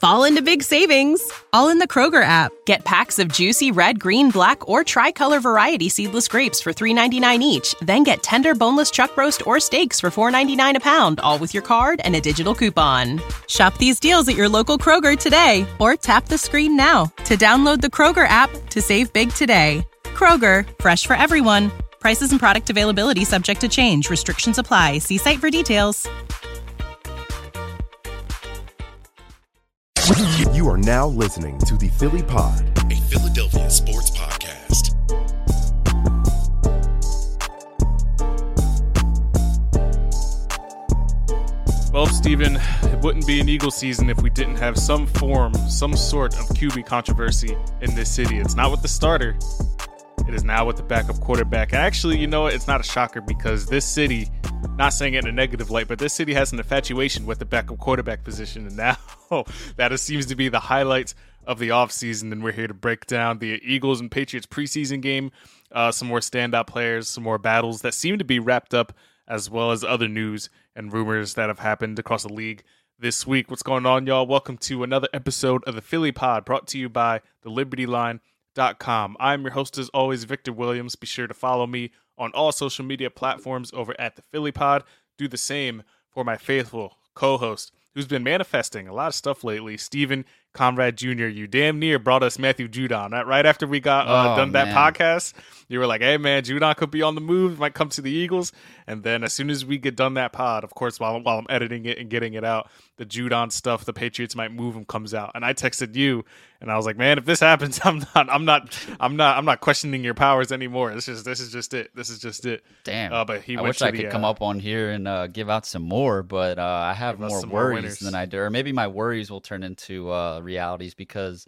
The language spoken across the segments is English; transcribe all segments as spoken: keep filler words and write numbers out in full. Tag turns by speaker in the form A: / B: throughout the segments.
A: fall into big savings, all in the Kroger app. Get packs of juicy red, green, black, or tricolor variety seedless grapes for three ninety-nine each. Then get tender boneless chuck roast or steaks for four ninety-nine a pound, all with your card and a digital coupon. Shop these deals at your local Kroger today, or tap the screen now to download the Kroger app to save big today. Kroger, fresh for everyone. Prices and product availability subject to change. Restrictions apply. See site for details.
B: You are now listening to the Philly Pod,
C: a Philadelphia sports podcast.
D: Well, Steven, it wouldn't be an Eagle season if we didn't have some form, some sort of Q B controversy in this city. It's not with the starter. It is now with the backup quarterback. Actually, you know what? It's not a shocker because this city, not saying it in a negative light, but this city has an infatuation with the backup quarterback position. And now that is, seems to be the highlight of the offseason. And we're here to break down the Eagles and Patriots preseason game, uh, some more standout players, some more battles that seem to be wrapped up, as well as other news and rumors that have happened across the league this week. What's going on, y'all? Welcome to another episode of the Philly Pod, brought to you by the Liberty Line dot com. I'm your host, as always, Victor Williams. Be sure to follow me on all social media platforms over at the Philly Pod. Do the same for my faithful co-host, who's been manifesting a lot of stuff lately, Steven Conrad Junior You damn near brought us Matthew Judon. Right, right after we got uh,
E: oh,
D: done that
E: man.
D: podcast, you were like, hey, man, Judon could be on the move, might come to the Eagles. And then as soon as we get done that pod, of course, while, while I'm editing it and getting it out, the Judon stuff, the Patriots might move him, comes out. And I texted you, and I was like, man, if this happens, I'm not, I'm not, I'm not, I'm not questioning your powers anymore. This is, this is just it. This is just it.
E: Damn.
D: Uh, but he
E: I
D: went
E: wish
D: to
E: I
D: the,
E: could come
D: uh,
E: up on here and uh, give out some more, but uh, I have
D: Give us
E: more
D: some more
E: worries
D: winners.
E: than I do. Or maybe my worries will turn into uh, realities because,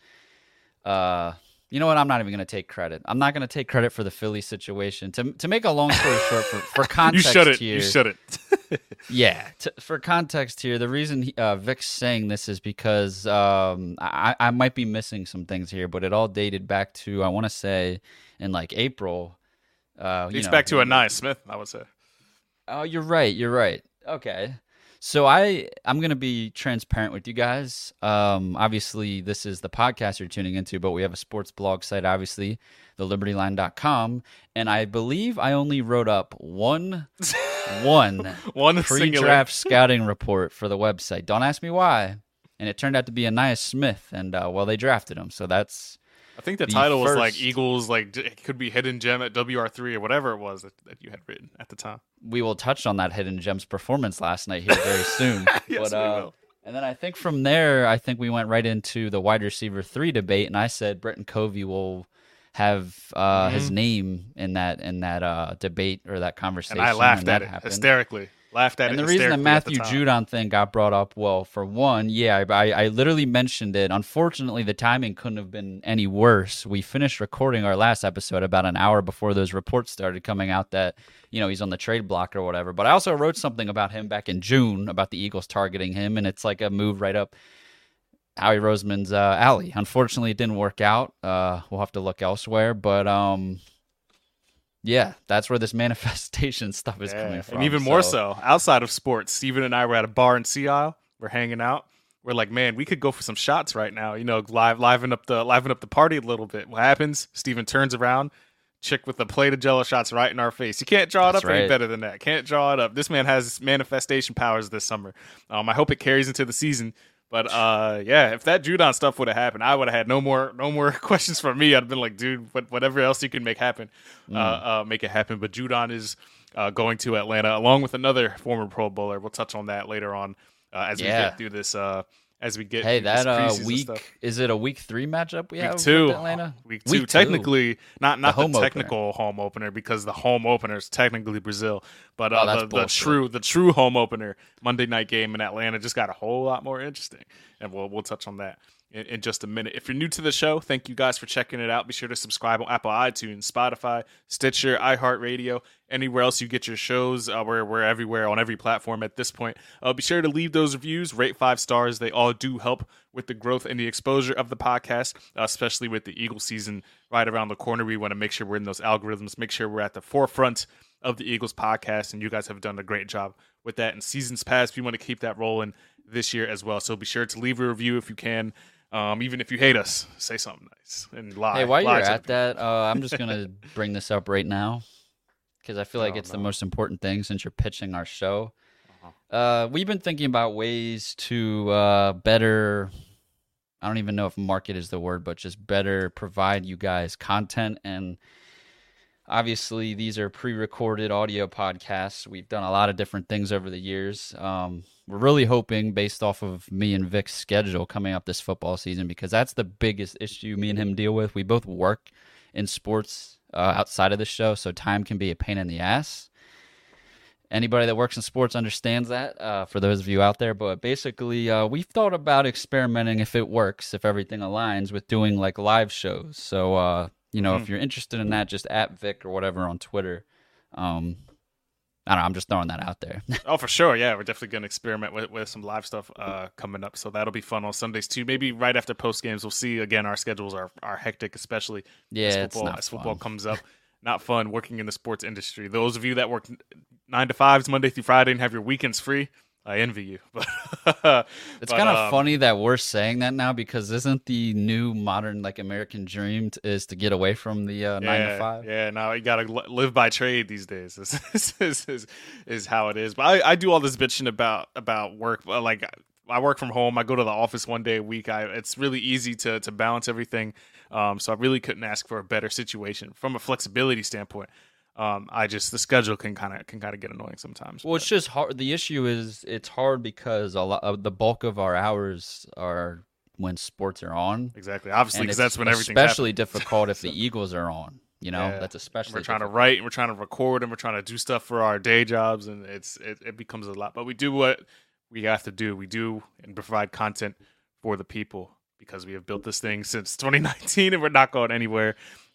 E: uh, you know what? I'm not even going to take credit. I'm not going to take credit for the Philly situation. To to make a long story short, for, for context
D: You shouldn't.
E: here.
D: You shouldn't.
E: Yeah, t- for context here, the reason he, uh, Vic's saying this is because um, I, I might be missing some things here, but it all dated back to, I want to say, in like April. Uh,
D: Dates
E: you know,
D: back to Anais Smith, I would say.
E: Oh, you're right. You're right. Okay. So I, I'm going to be transparent with you guys. Um, obviously, this is the podcast you're tuning into, but we have a sports blog site, obviously, the liberty line dot com. And I believe I only wrote up one, one,
D: One
E: pre-draft
D: singular.
E: scouting report for the website. Don't ask me why. And it turned out to be Anais Smith. And, uh, well, they drafted him. So that's...
D: I think the,
E: the
D: title was like
E: first-
D: Eagles, like it could be Hidden Gem at W R three or whatever it was that, that you had written at the time.
E: We will touch on that Hidden Gems performance last night here very soon.
D: Yes,
E: but,
D: we
E: uh,
D: will.
E: And then I think from there, I think we went right into the wide receiver three debate, and I said Britton Covey will have uh,
D: Mm-hmm.
E: his name in that in that uh, debate or that conversation.
D: And I laughed
E: and
D: at
E: that
D: it
E: happened.
D: hysterically. Laughed at
E: And
D: it
E: the reason that
D: hysterically at the
E: Matthew
D: time.
E: Judon thing got brought up, well, for one, yeah, I, I literally mentioned it. Unfortunately, the timing couldn't have been any worse. We finished recording our last episode about an hour before those reports started coming out that, you know, he's on the trade block or whatever. But I also wrote something about him back in June about the Eagles targeting him, and it's like a move right up Howie Roseman's uh, alley. Unfortunately, it didn't work out. Uh, we'll have to look elsewhere, but um. Yeah, that's where this manifestation stuff is
D: Yeah,
E: coming from.
D: and even more so outside of sports. Steven and I were at a bar in Sea Isle. We're hanging out. We're like, man, we could go for some shots right now. You know, live, liven up the, liven up the party a little bit. What happens? Steven turns around, chick with a plate of Jello shots right in our face. You can't draw it
E: That's
D: up any
E: right.
D: better than that. Can't draw it up. This man has manifestation powers this summer. Um, I hope it carries into the season. But uh, yeah, if that Judon stuff would have happened, I would have had no more, no more questions from me. I'd have been like, dude, what, whatever else you can make happen,
E: Mm.
D: uh, uh, make it happen. But Judon is uh, going to Atlanta along with another former Pro Bowler. We'll touch on that later on uh, as we
E: Yeah.
D: get through this. Uh, as we get
E: Hey,
D: through this
E: that uh,
D: preseason
E: week
D: stuff.
E: is it a week three matchup we
D: Week
E: have
D: two,
E: with Atlanta?
D: week two,
E: Week
D: technically not not
E: The
D: the,
E: home opener.
D: technical home opener because the home opener is technically Brazil, but
E: Oh,
D: uh,
E: that's
D: the, the
E: bullshit.
D: true the true home opener Monday night game in Atlanta just got a whole lot more interesting, and we'll we'll touch on that in, in just a minute. If you're new to the show, thank you guys for checking it out. Be sure to subscribe on Apple iTunes, Spotify, Stitcher, iHeartRadio, anywhere else you get your shows. Uh, we're we're everywhere on every platform at this point. Uh, be sure to leave those reviews, rate five stars. They all do help with the growth and the exposure of the podcast, uh, especially with the Eagle season right around the corner. We want to make sure we're in those algorithms, make sure we're at the forefront of the Eagles podcast, and you guys have done a great job with that. In seasons past, we want to keep that rolling. this year as well. So be sure to leave a review if you can. Um, even if you hate us, say something nice and lie.
E: Hey, while
D: lie
E: you're
D: to
E: at that, uh, I'm just going to bring this up right now because I feel like
D: Oh,
E: it's
D: no.
E: the most important thing since you're pitching our show. Uh, we've been thinking about ways to uh, better, I don't even know if market is the word, but just better provide you guys content. And obviously, these are pre-recorded audio podcasts. We've done a lot of different things over the years. Um, we're really hoping, based off of me and Vic's schedule coming up this football season, because that's the biggest issue me and him deal with. We both work in sports uh, outside of the show, so time can be a pain in the ass. Anybody that works in sports understands that, uh, for those of you out there. But basically, uh, we've thought about experimenting, if it works, if everything aligns, with doing like live shows. So, uh, you know,
D: Mm-hmm.
E: if you're interested in that, just at Vic or whatever on Twitter. Um, I don't know. I'm just throwing that out there.
D: Oh, for sure. Yeah, we're definitely going to experiment with, with some live stuff uh, coming up. So that'll be fun on Sundays, too. Maybe right after post games, we'll see. Again, our schedules are, are hectic, especially
E: Yeah,
D: as
E: it's
D: football,
E: not
D: as football
E: fun.
D: comes up. Not fun working in the sports industry. Those of you that work nine to fives Monday through Friday and have your weekends free, I envy you. But
E: It's
D: but,
E: kind of
D: um,
E: funny that we're saying that now, because isn't the new modern like American dream t- is to get away from the uh, nine
D: yeah,
E: to five?
D: Yeah, now you gotta li- live by trade these days. Is is, is, is how it is. But I, I do all this bitching about about work. Well, like I work from home. I go to the office one day a week. I it's really easy to to balance everything. Um, so I really couldn't ask for a better situation from a flexibility standpoint. Um, I just the schedule can kind of can kind of get annoying sometimes.
E: Well,
D: but-
E: it's just hard. The issue is it's hard because a lot of the bulk of our hours are when sports are on.
D: exactly, obviously,
E: And
D: because
E: it's
D: that's when everything's
E: especially
D: happening.
E: difficult if the Eagles are on. You know,
D: Yeah.
E: that's especially
D: We're trying to
E: difficult.
D: write and we're trying to record and we're trying to do stuff for our day jobs, and it's it, it becomes a lot. But we do what we have to do. We do and provide content for the people because we have built this thing since twenty nineteen and we're not going anywhere.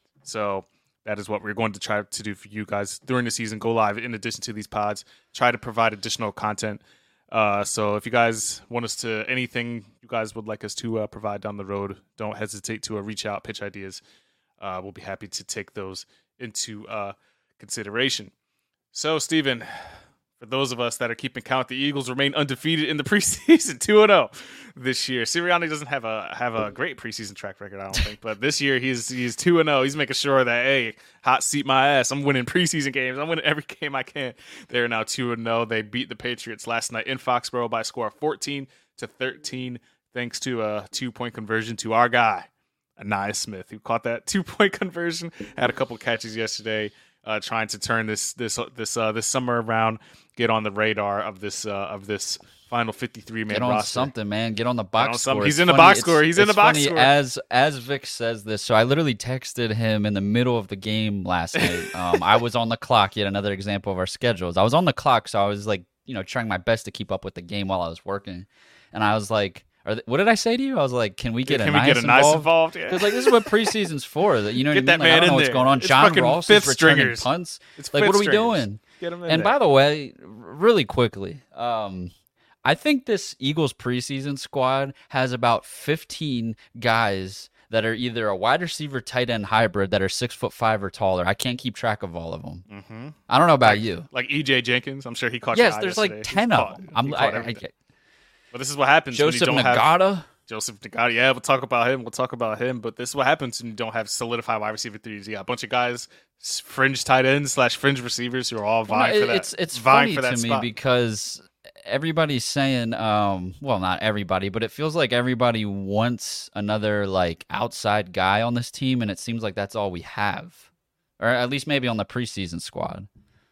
D: So that is what we're going to try to do for you guys during the season. Go live in addition to these pods. Try to provide additional content. Uh, so if you guys want us to anything you guys would like us to uh, provide down the road, don't hesitate to uh, reach out, pitch ideas. Uh, we'll be happy to take those into uh, consideration. So, Steven, for those of us that are keeping count, the Eagles remain undefeated in the preseason, two and oh this year. Sirianni doesn't have a have a great preseason track record, I don't think, but this year he's he's two and oh. He's making sure that, hey, hot seat my ass. I'm winning preseason games. I'm winning every game I can. They're now two and oh. They beat the Patriots last night in Foxborough by a score of fourteen to thirteen, thanks to a two-point conversion to our guy, Anais Smith, who caught that two-point conversion, had a couple catches yesterday, uh, trying to turn this this this uh, this summer around, get on the radar of this uh, of this final fifty-three man
E: Get on
D: roster.
E: something, man. Get on the
D: on
E: box
D: something.
E: score.
D: He's
E: It's
D: in the
E: funny-
D: box
E: it's-
D: score. He's in
E: it's
D: the box
E: funny,
D: score.
E: As as Vic says this, so I literally texted him in the middle of the game last night. Um, I was on the clock. Yet another example of our schedules. I was on the clock, so I was like, you know, trying my best to keep up with the game while I was working. And I was like, Are they, what did I say to you? I was like, can we get
D: Can
E: a
D: we
E: nice
D: get a nice
E: involved?
D: involved? Yeah.
E: Because like this is what preseason's for. that- You know what
D: Get
E: I mean?
D: that
E: Like, I
D: man
E: don't know
D: in
E: what's
D: there.
E: going on.
D: It's
E: John
D: fucking
E: Ross
D: fifth
E: is returning
D: stringers.
E: punts.
D: It's
E: Like, what
D: fifth
E: are we
D: stringers.
E: doing?
D: Get 'em in
E: And
D: there.
E: by the way, r- really quickly, um, I think this Eagles preseason squad has about fifteen guys that are either a wide receiver, tight end hybrid that are six foot five or taller. I can't keep track of all of them.
D: Mm-hmm.
E: I don't know about you.
D: Like E J Jenkins, I'm sure he caught your
E: Yes,
D: eye
E: there's
D: yesterday.
E: like
D: He's
E: ten
D: caught-
E: of them.
D: he
E: I'm
D: caught
E: I, I,
D: everything. But this is what happens
E: Joseph
D: when you don't have
E: Nagata.
D: Joseph Nagata. Yeah, we'll talk about him. We'll talk about him. But this is what happens when you don't have solidified wide receiver threes. You got a bunch of guys, s- fringe tight ends slash fringe receivers who are all
E: Well,
D: vying
E: no,
D: for that.
E: It's it's
D: vying
E: funny
D: for that
E: to me
D: spot.
E: because everybody's saying, um, well, not everybody, but it feels like everybody wants another like outside guy on this team, and it seems like that's all we have, or at least maybe on the preseason squad.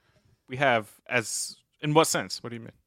D: we have as in what sense? What do you mean?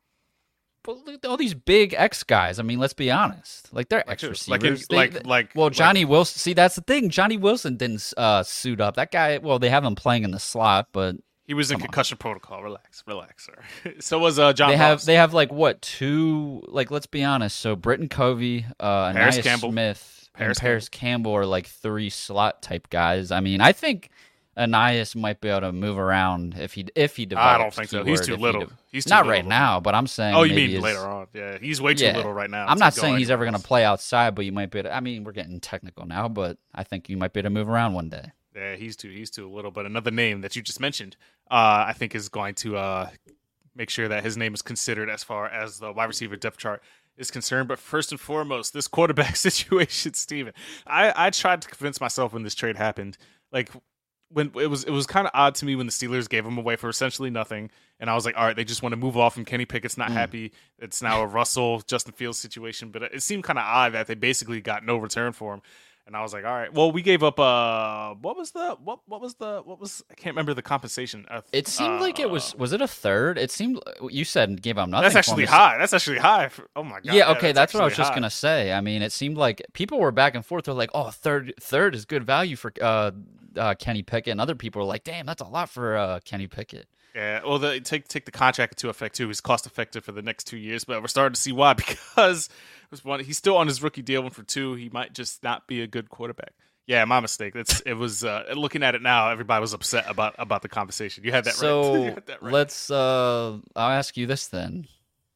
E: But look at all these big X guys. I mean, let's be honest. Like they're X
D: who?
E: receivers.
D: Like in-
E: They-
D: like-
E: they-
D: like-
E: well,
D: like-
E: Johnny Wilson. See, that's the thing. Johnny Wilson didn't uh, suit up. That guy. Well, they have him playing in the slot, but
D: He was in
E: Come on.
D: concussion protocol. Relax, relax, sir. So was uh, John.
E: they have
D: Ross.
E: they have like what two? Like let's be honest. So Britton Covey, uh,
D: Paris
E: Anais
D: Campbell.
E: Smith,
D: Paris
E: and Paris Campbell are like three slot type guys. I mean, I think Anais might be able to move around if he if he develops.
D: I don't think so. He's
E: keyword,
D: too
E: if he
D: little.
E: de-
D: He's too
E: not
D: little.
E: right now, but I'm saying.
D: Oh, you
E: maybe
D: mean
E: his-
D: later on? Yeah, he's way too
E: Yeah.
D: little right now.
E: I'm
D: to
E: not
D: go
E: saying he's ever
D: anywhere
E: going to
D: else.
E: play outside, but you might be. Able to, I mean, we're getting technical now, but I think you might be able to move around one day.
D: Yeah, he's too he's too little. But another name that you just mentioned, uh, I think is going to uh, make sure that his name is considered as far as the wide receiver depth chart is concerned. But first and foremost, this quarterback situation, Steven. I, I tried to convince myself when this trade happened, like when it was it was kind of odd to me when the Steelers gave him away for essentially nothing, and I was like, all right, they just want to move off, and Kenny Pickett's not mm. happy. It's now a Russell Justin Fields situation, but it seemed kind of odd that they basically got no return for him. And I was like, all right, well, we gave up. Uh, what was the what? What was the what was? I can't remember the compensation. Uh,
E: it seemed uh, like it was. Was it a third? It seemed you said gave up nothing.
D: That's actually high. That's actually high. For, oh my god.
E: Yeah. Okay, yeah, that's, that's what I was
D: high.
E: just gonna say. I mean, it seemed like people were back and forth. They're like, oh, third, third is good value for uh, uh, Kenny Pickett, and other people were like, damn, that's a lot for uh, Kenny Pickett.
D: Yeah, well, the, take take the contract into effect too. He's cost effective for the next two years, but we're starting to see why because it was one, he's still on his rookie deal. One for two, he might just not be a good quarterback. Yeah, my mistake. It's it was uh, looking at it now. Everybody was upset about, about the conversation. You had that
E: so
D: right. So that right.
E: let's. Uh, I'll ask you this then.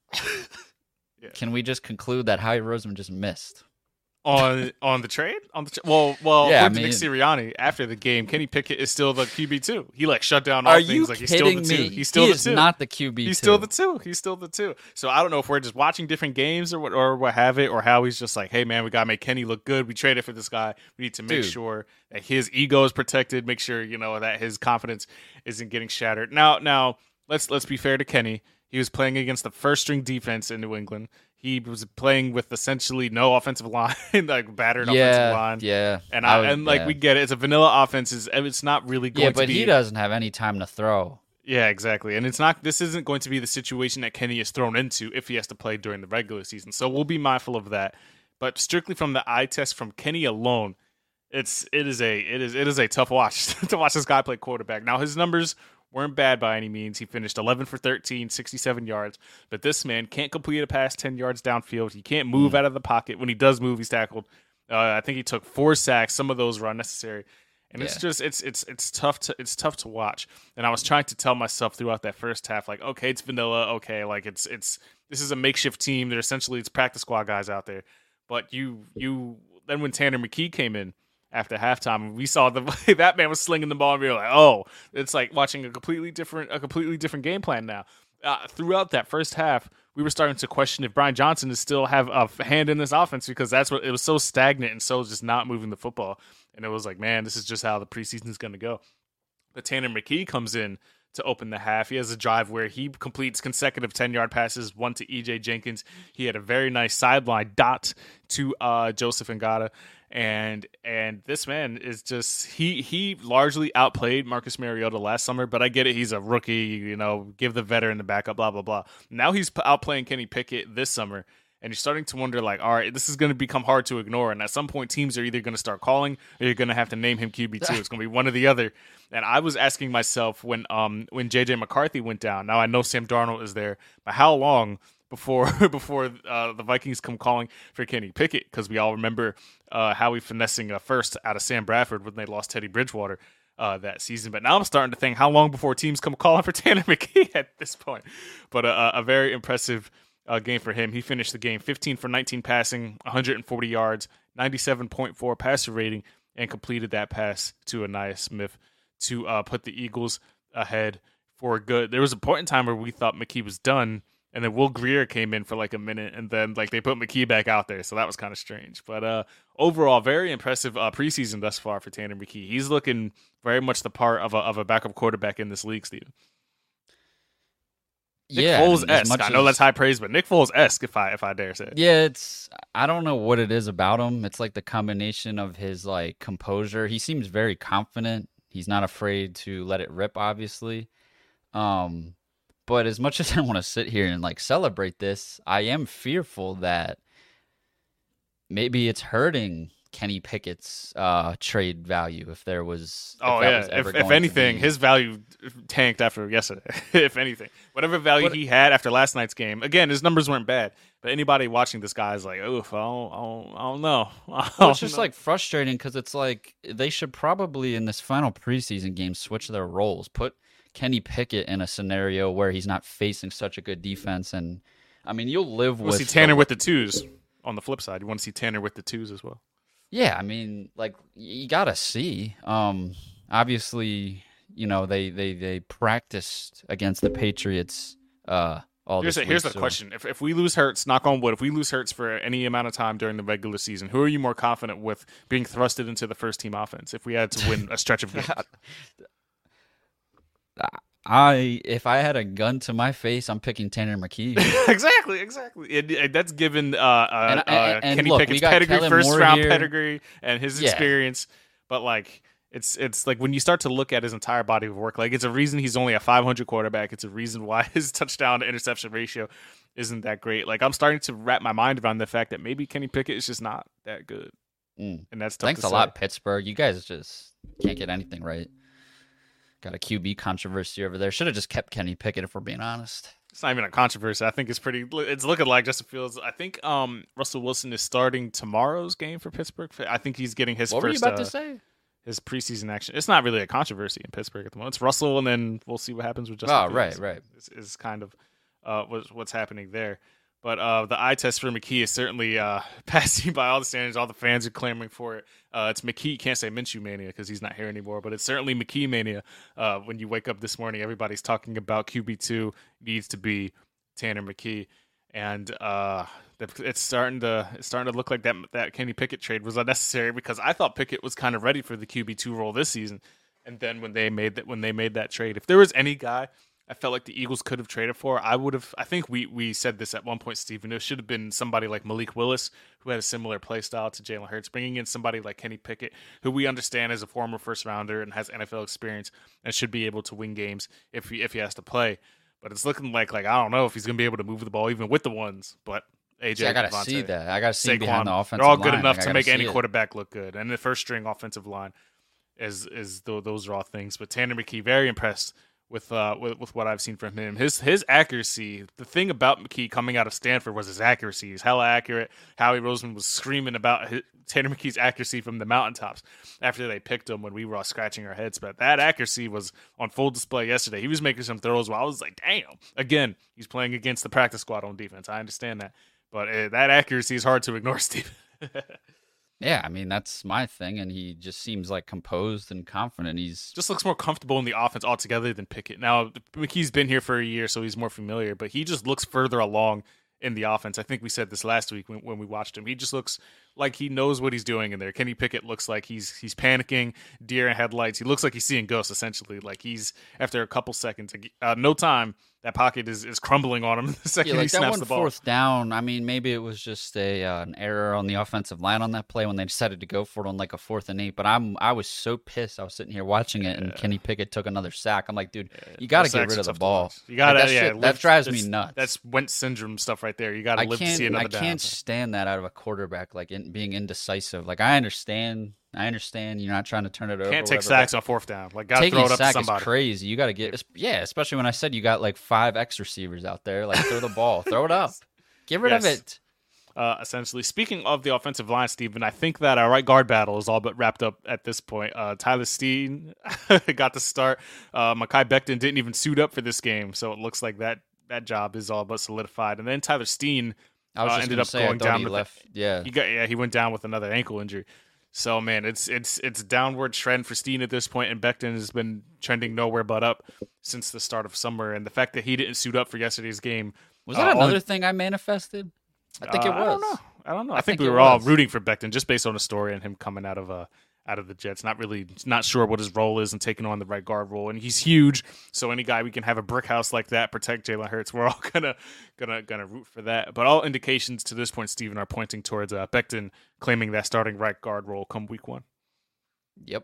E: yeah. Can we just conclude that Howie Roseman just missed
D: on on the trade? On the tra- well, well,
E: yeah,
D: I
E: mean,
D: Nick Sirianni after the game, Kenny Pickett is still the Q B two. He like shut down all
E: Are
D: things.
E: you
D: like he's
E: kidding
D: still the
E: me?
D: two. He's still
E: he
D: the
E: is
D: two.
E: Not the Q B.
D: He's
E: two.
D: still the two. He's still the two. So I don't know if we're just watching different games or what or what have it, or how he's just like, hey man, we gotta make Kenny look good. We traded for this guy. We need to make
E: Dude.
D: sure that his ego is protected. Make sure you know that his confidence isn't getting shattered. Now, now let's let's be fair to Kenny. He was playing against the first string defense in New England. He was playing with essentially no offensive line, like battered
E: yeah,
D: offensive line.
E: Yeah,
D: and I,
E: I would,
D: and like
E: yeah.
D: we get it. It's a vanilla offense. Is it's not really going
E: yeah, but
D: to be.
E: he doesn't have any time to throw.
D: Yeah, exactly. And it's not. This isn't going to be the situation that Kenny is thrown into if he has to play during the regular season. So we'll be mindful of that. But strictly from the eye test from Kenny alone, it's it is a it is it is a tough watch to watch this guy play quarterback. Now his numbers weren't bad by any means. He finished eleven for thirteen, sixty-seven yards. But this man can't complete a pass ten yards downfield. He can't move mm. out of the pocket. When he does move, he's tackled. Uh, I think he took four sacks. Some of those were unnecessary. And yeah. it's just it's it's it's tough to it's tough to watch. And I was trying to tell myself throughout that first half, like, okay, it's vanilla. Okay, like it's it's this is a makeshift team. They're essentially it's practice squad guys out there. But you you then when Tanner McKee came in after halftime, we saw the that man was slinging the ball, and we were like, "Oh, it's like watching a completely different, a completely different game plan now." Uh, throughout that first half, we were starting to question if Brian Johnson is still have a hand in this offense because that's what it was so stagnant and so just not moving the football. And it was like, man, this is just how the preseason is going to go. But Tanner McKee comes in to open the half. He has a drive where he completes consecutive ten-yard passes, one to E J Jenkins. He had a very nice sideline dot to uh, Joseph Ngata. And and this man is just he he largely outplayed Marcus Mariota last summer, but I get it, he's a rookie, you know, give the veteran the backup, blah blah blah. Now he's outplaying Kenny Pickett this summer, and you're starting to wonder like, all right, this is going to become hard to ignore, and at some point teams are either going to start calling or you're going to have to name him Q B two. It's going to be one or the other. And I was asking myself when um when J J McCarthy went down. Now I know Sam Darnold is there, but how long before before uh, the Vikings come calling for Kenny Pickett? Because we all remember uh, Howie finessing a first out of Sam Bradford when they lost Teddy Bridgewater uh, that season. But now I'm starting to think how long before teams come calling for Tanner McKee at this point. But uh, a very impressive uh, game for him. He finished the game fifteen for nineteen passing, one hundred forty yards, ninety-seven point four passer rating, and completed that pass to Ainias Smith to uh, put the Eagles ahead for good. There was a point in time where we thought McKee was done, and then Will Grier came in for like a minute, and then like they put McKee back out there, so that was kind of strange. But uh, overall, very impressive uh, preseason thus far for Tanner McKee. He's looking very much the part of a of a backup quarterback in this league, Steven. Nick
E: yeah,
D: Foles-esque. I know
E: as,
D: that's high praise, but Nick Foles-esque, if I if I dare say it.
E: Yeah, it's I don't know what it is about him. It's like the combination of his like composure. He seems very confident. He's not afraid to let it rip, obviously. Um, but as much as I want to sit here and like celebrate this, I am fearful that maybe it's hurting Kenny Pickett's uh, trade value if there was. If
D: oh
E: that
D: yeah,
E: was ever
D: if, if
E: going
D: anything,
E: to be...
D: his value tanked after yesterday. If anything, whatever value but, he had after last night's game, again, his numbers weren't bad. But anybody watching this guy is like, oof, I don't, I don't, I don't know. I don't
E: well, it's just
D: know.
E: like frustrating because it's like they should probably in this final preseason game switch their roles, put Kenny Pickett in a scenario where he's not facing such a good defense, and I mean you'll live
D: you
E: with
D: see Tanner the, with the twos. On the flip side, you want to see Tanner with the twos as well.
E: Yeah, I mean, like you gotta see. Um, obviously, you know they they they practiced against the Patriots. Uh, all
D: Here's,
E: this
D: a, here's
E: week,
D: the
E: so-
D: question: if if we lose Hurts, knock on wood, if we lose Hurts for any amount of time during the regular season, who are you more confident with being thrusted into the first team offense if we had to win a stretch of games?
E: I if I had a gun to my face, I'm picking Tanner McKee.
D: exactly, exactly. And, and that's given uh, uh,
E: And-
D: uh,
E: and- and
D: Kenny
E: look, we
D: Pickett's
E: got
D: pedigree,
E: Kellen
D: first
E: Moore
D: round
E: here.
D: pedigree, and his
E: Yeah.
D: experience. But like, it's it's like when you start to look at his entire body of work, like it's a reason he's only a five hundred quarterback. It's a reason why his touchdown to interception ratio isn't that great. Like I'm starting to wrap my mind around the fact that maybe Kenny Pickett is just not that good,
E: Mm.
D: and that's tough
E: Thanks
D: to
E: a
D: say.
E: lot, Pittsburgh. You guys just can't get anything right. Got a Q B controversy over there. Should have just kept Kenny Pickett if we're being honest.
D: It's not even a controversy. I think it's pretty. It's looking like Justin Fields. I think um, Russell Wilson is starting tomorrow's game for Pittsburgh. I think he's getting his
E: What were you
D: first.
E: about
D: uh,
E: to say?
D: His preseason action. It's not really a controversy in Pittsburgh at the moment. It's Russell, and then we'll see what happens with Justin
E: Oh,
D: Fields.
E: right, right.
D: Is, is kind of uh, what's, what's happening there. But uh, the eye test for McKee is certainly uh, passing by all the standards. All the fans are clamoring for it. Uh, it's McKee. Can't say Minshew mania because he's not here anymore, but it's certainly McKee mania. Uh, when you wake up this morning, everybody's talking about Q B two needs to be Tanner McKee, and uh, it's starting to it's starting to look like that that Kenny Pickett trade was unnecessary because I thought Pickett was kind of ready for the Q B two role this season, and then when they made that when they made that trade, if there was any guy I felt like the Eagles could have traded for, I would have. I think we we said this at one point, Stephen. It should have been somebody like Malik Willis, who had a similar play style to Jalen Hurts, bringing in somebody like Kenny Pickett, who we understand is a former first rounder and has N F L experience and should be able to win games if he if he has to play. But it's looking like like I don't know if he's going to be able to move the ball even with the ones. But A J,
E: See, I gotta
D: Devontae,
E: see that. I gotta see
D: Saquon,
E: behind the offensive
D: they're all
E: line.
D: good enough
E: Like, I
D: to
E: gotta
D: make any
E: see it.
D: quarterback look good. And the first string offensive line is is th- those are all things. But Tanner McKee, very impressed with uh with, with what I've seen from him. His his accuracy. The thing about McKee coming out of Stanford was his accuracy. He's hella accurate. Howie Roseman was screaming about his, Tanner McKee's accuracy from the mountaintops after they picked him when we were all scratching our heads. But that accuracy was on full display yesterday. He was making some throws where I was like, damn. Again, he's playing against the practice squad on defense. I understand that. But uh, that accuracy is hard to ignore, Steve.
E: Yeah, I mean that's my thing, and he just seems like composed and confident. He's
D: Just looks more comfortable in the offense altogether than Pickett. Now, McKee's been here for a year, so he's more familiar, but he just looks further along in the offense. I think we said this last week when, when we watched him. He just looks like he knows what he's doing in there. Kenny Pickett looks like he's he's panicking, deer in headlights. He looks like he's seeing ghosts, essentially. Like he's, after a couple seconds, uh, no time, that pocket is, is crumbling on him the second
E: yeah,
D: he
E: like that
D: snaps
E: one
D: the ball.
E: fourth down. I mean, maybe it was just a uh, an error on the offensive line on that play when they decided to go for it on like a fourth and eight. But I'm I was so pissed. I was sitting here watching it, and Kenny Pickett took another sack. I'm like, dude, you got to
D: Those
E: get
D: sacks
E: rid
D: are
E: of the
D: tough to
E: ball.
D: watch. You got to,
E: Like, that
D: yeah.
E: shit-
D: live-
E: that drives me
D: that's-
E: nuts.
D: That's Wentz syndrome stuff right there. You got to
E: I
D: live to see
E: can't.
D: another
E: I
D: down.
E: can't stand that out of a quarterback, like in, being indecisive. Like I understand. I understand you're not trying to turn it over.
D: Can't take
E: whatever,
D: sacks
E: but
D: on fourth down. Like, got to
E: taking
D: throw
E: a
D: it up to
E: sack
D: somebody.
E: is crazy. You got to get, yeah, especially when I said you got like five X receivers out there. Like throw the ball, throw it up, get rid
D: Yes.
E: of it.
D: Uh, essentially, speaking of the offensive line, Stephen, I think that our right guard battle is all but wrapped up at this point. Uh, Tyler Steen got the start. Uh, Mekhi Becton didn't even suit up for this game, so it looks like that that job is all but solidified. And then Tyler Steen
E: I was
D: uh,
E: just
D: ended
E: gonna
D: up
E: say, I
D: going
E: thought
D: down
E: he
D: with
E: left. Yeah,
D: he got yeah he went down with another ankle injury. So man, it's it's it's a downward trend for Steen at this point, and Becton has been trending nowhere but up since the start of summer. And the fact that he didn't suit up for yesterday's game
E: was
D: uh,
E: that another
D: only-
E: thing I manifested? I think it
D: uh,
E: was.
D: I don't know. I don't know. I,
E: I
D: think,
E: think
D: we
E: it
D: were all
E: was.
D: rooting for Becton just based on the story and him coming out of uh out of the Jets. Not really, not sure what his role is and taking on the right guard role. And he's huge, so any guy we can have a brick house like that protect Jalen Hurts. We're all gonna gonna gonna root for that. But all indications to this point, Stephen, are pointing towards uh, Becton claiming that starting right guard role come week one.
E: Yep,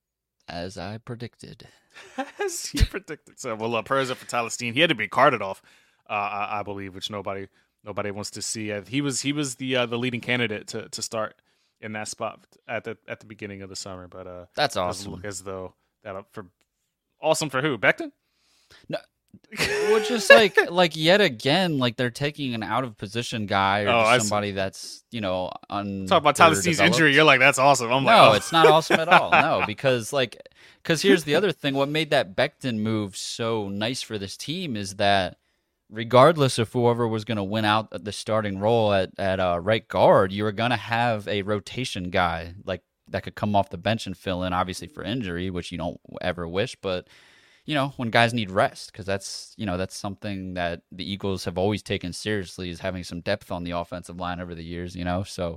E: as I predicted.
D: As he predicted. So, well, uh, prayers up for Tyler Steen. He had to be carted off, uh, I, I believe, which nobody nobody wants to see. Uh, he was he was the uh, the leading candidate to, to start in that spot at the at the beginning of the summer. But uh,
E: That's
D: doesn't
E: awesome.
D: look as though that up for awesome for who? Becton?
E: Well, just like like yet again, like they're taking an out of position guy or
D: Oh, I
E: just
D: see.
E: somebody that's you know un.
D: Talk about Tyler Steen's
E: underdeveloped.
D: injury. You're like, that's awesome. I'm like,
E: No,
D: oh.
E: it's not awesome at all. No, because like, because here's the other thing. What made that Becton move so nice for this team is that regardless of whoever was going to win out the starting role at at uh, right guard, you were going to have a rotation guy like that could come off the bench and fill in, obviously for injury, which you don't ever wish, but. you know, when guys need rest, because that's, you know, that's something that the Eagles have always taken seriously, is having some depth on the offensive line over the years, you know. So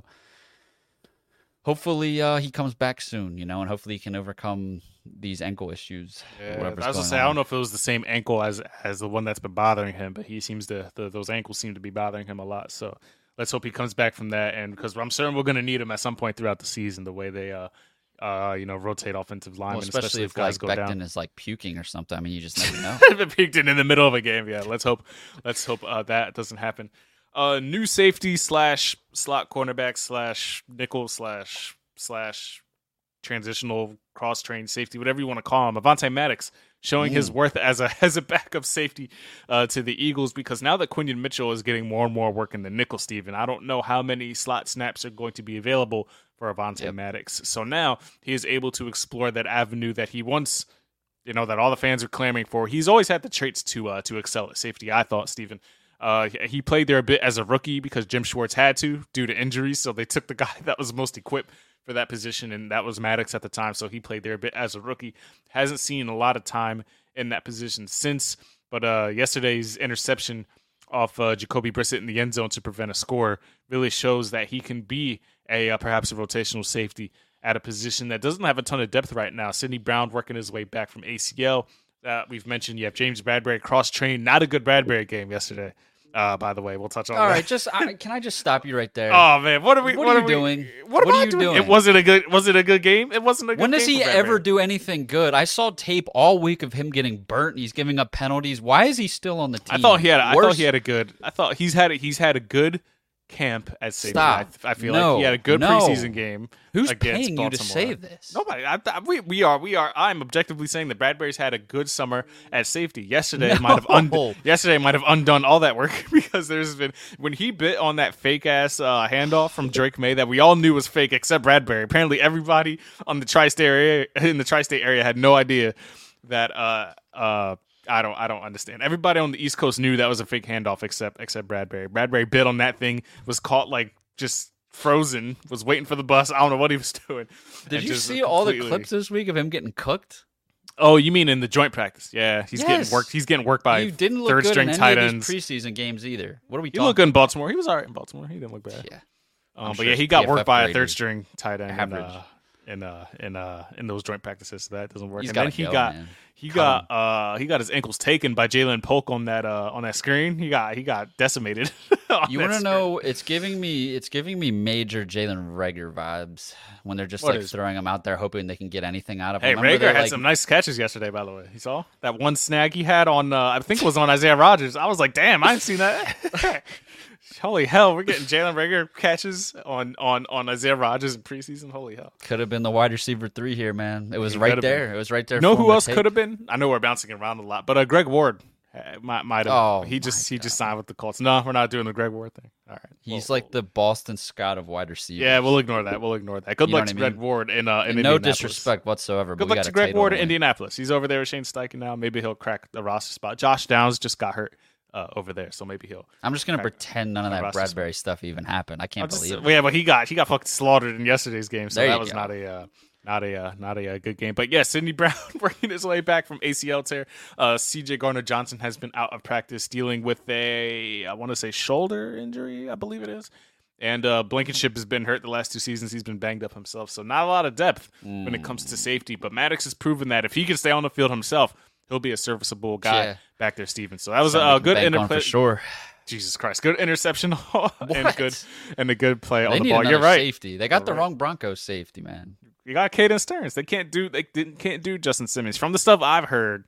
E: hopefully uh, he comes back soon, you know, and hopefully he can overcome these ankle issues.
D: Yeah, I was going to say, on. I don't know if it was the same ankle as as the one that's been bothering him, but he seems to, the, those ankles seem to be bothering him a lot. So let's hope he comes back from that, and because I'm certain we're going to need him at some point throughout the season, the way they, uh, uh, you know, rotate offensive linemen,
E: well, especially,
D: especially
E: if,
D: if guys
E: like,
D: go
E: Becton
D: down.
E: is like puking or something. I mean, you just never know.
D: Becton in the middle of a game, yeah. Let's hope, let's hope uh, that doesn't happen. Uh, new safety slash slot cornerback slash nickel slash slash transitional cross-trained safety, whatever you want to call him, Avonte Maddox, showing mm. his worth as a as a backup safety uh, to the Eagles, because now that Quinyon Mitchell is getting more and more work in the nickel, Steven, I don't know how many slot snaps are going to be available for Avonte yep. Maddox. So now he is able to explore that avenue that he once, you know, that all the fans are clamoring for. He's always had the traits to uh, to excel at safety, I thought, Steven. Uh, he played there a bit as a rookie because Jim Schwartz had to due to injuries, so they took the guy that was most equipped for that position, and that was Maddox at the time, so he played there a bit as a rookie. Hasn't seen a lot of time in that position since, but uh, yesterday's interception off uh, Jacoby Brissett in the end zone to prevent a score really shows that he can be a uh, perhaps a rotational safety at a position that doesn't have a ton of depth right now. Sidney Brown working his way back from A C L. Uh, we've mentioned you have James Bradbury cross-trained. Not a good Bradbury game yesterday. Uh, by the way, we'll touch on
E: All
D: that.
E: All right, just I, can I just stop you right there?
D: Oh man, what are we?
E: What,
D: what
E: are you
D: we,
E: doing?
D: What,
E: what
D: am
E: are
D: I
E: you
D: doing?
E: doing?
D: It wasn't a good. Was it a good game? It wasn't a good.
E: When
D: game
E: does he
D: for
E: ever do anything good? I saw tape all week of him getting burnt. And he's giving up penalties. Why is he still on the team?
D: I thought he had. I
E: Worse?
D: thought he had a good. I thought he's had. A, he's had a good camp at safety.
E: Stop.
D: I, I feel
E: no.
D: like he had a good
E: no.
D: preseason game.
E: Who's
D: against
E: paying
D: Baltimore.
E: you to say this?
D: Nobody. I, I, we, we are. We are. I'm objectively saying that Bradbury's had a good summer at safety. Yesterday
E: no.
D: might have undone. Yesterday might have undone all that work because there's been when he bit on that fake ass uh, handoff from Drake May that we all knew was fake except Bradbury. Apparently, everybody on the tri-state area in the tri-state area had no idea that. Uh, uh, I don't. I don't understand. Everybody on the East Coast knew that was a fake handoff, except except Bradbury. Bradbury bit on that thing, was caught like just frozen, was waiting for the bus. I don't know what he was doing.
E: Did you see all the clips this week of him getting cooked?
D: Oh, you mean in the joint practice? Yeah, he's
E: yes.
D: getting worked. He's getting worked by
E: you didn't look
D: third
E: good
D: string
E: in any
D: tight
E: of
D: ends.
E: These preseason games either. What are we
D: he
E: talking?
D: He looked good in Baltimore. He was all right in Baltimore. He didn't look bad.
E: Yeah,
D: um, but
E: sure
D: yeah, he got
E: P F F
D: worked by a
E: graded.
D: third string tight end.
E: Average.
D: And, uh, in uh in uh in those joint practices, so that doesn't work.
E: He's
D: and then he
E: go,
D: got
E: man.
D: he
E: Cut
D: got
E: him.
D: uh he got his ankles taken by Jalen Polk on that uh on that screen. He got he got decimated.
E: You want to know? It's giving me it's giving me major Jalen Reagor vibes when they're just
D: What
E: like
D: is-
E: throwing him out there hoping they can get anything out of
D: Hey,
E: him. Remember
D: Rager
E: they're
D: had
E: like,
D: some nice catches yesterday, by the way. You saw that one snag he had on uh I think it was on Isaiah Rodgers. I was like, damn, I ain't seen that. Holy hell, we're getting Jalen Reagor catches on, on, on Isaiah Rodgers in preseason. Holy hell.
E: could have been the wide receiver three here, man. It was
D: He
E: right
D: could've
E: there.
D: been.
E: It was right there.
D: You know
E: for him
D: who
E: to
D: else
E: take.
D: could have been? I know we're bouncing around a lot, but uh, Greg Ward uh, might, might have.
E: Oh,
D: he just
E: my
D: he just
E: God.
D: signed with the Colts. No, we're not doing the Greg Ward thing. All right.
E: He's
D: Well,
E: like the Boston Scott of wide receivers.
D: Yeah, we'll ignore that. We'll ignore that. Good
E: You know
D: luck
E: what
D: to
E: I
D: Greg
E: mean?
D: Ward in, uh, in
E: And no
D: Indianapolis.
E: disrespect whatsoever. But
D: Good
E: we
D: luck
E: got
D: to Greg
E: Tate
D: Ward
E: on
D: in
E: the way.
D: Indianapolis. He's over there with Shane Steichen now. Maybe he'll crack the roster spot. Josh Downs just got hurt uh, over there, so maybe he'll.
E: I'm just gonna
D: crack
E: pretend none of
D: the
E: that
D: roster
E: Bradbury stuff even happened. I can't
D: I'll just-
E: believe it.
D: Yeah, but he got he got fucking slaughtered in yesterday's game, so
E: There
D: that
E: you
D: was
E: go.
D: not a uh, not a uh, not a uh, good game. But yeah, Sidney Brown working his way back from A C L tear. Uh, C J Gardner Johnson has been out of practice dealing with a I want to say shoulder injury, I believe it is. And uh, Blankenship has been hurt the last two seasons. He's been banged up himself, so not a lot of depth
E: Mm.
D: when it comes to safety. But Maddox has proven that if he can stay on the field himself, he'll be a serviceable guy
E: Yeah.
D: back there, Steven. So that was
E: Something
D: a
E: we
D: uh,
E: can
D: good
E: bank on
D: interplay.
E: for sure.
D: Jesus Christ, good interception and
E: What?
D: good and a good play
E: They
D: on the
E: need
D: ball.
E: another
D: You're right.
E: safety. They got
D: You're
E: the
D: right.
E: wrong Broncos safety, man.
D: You got Caden Stearns. They can't do they didn't can't do Justin Simmons. From the stuff I've heard,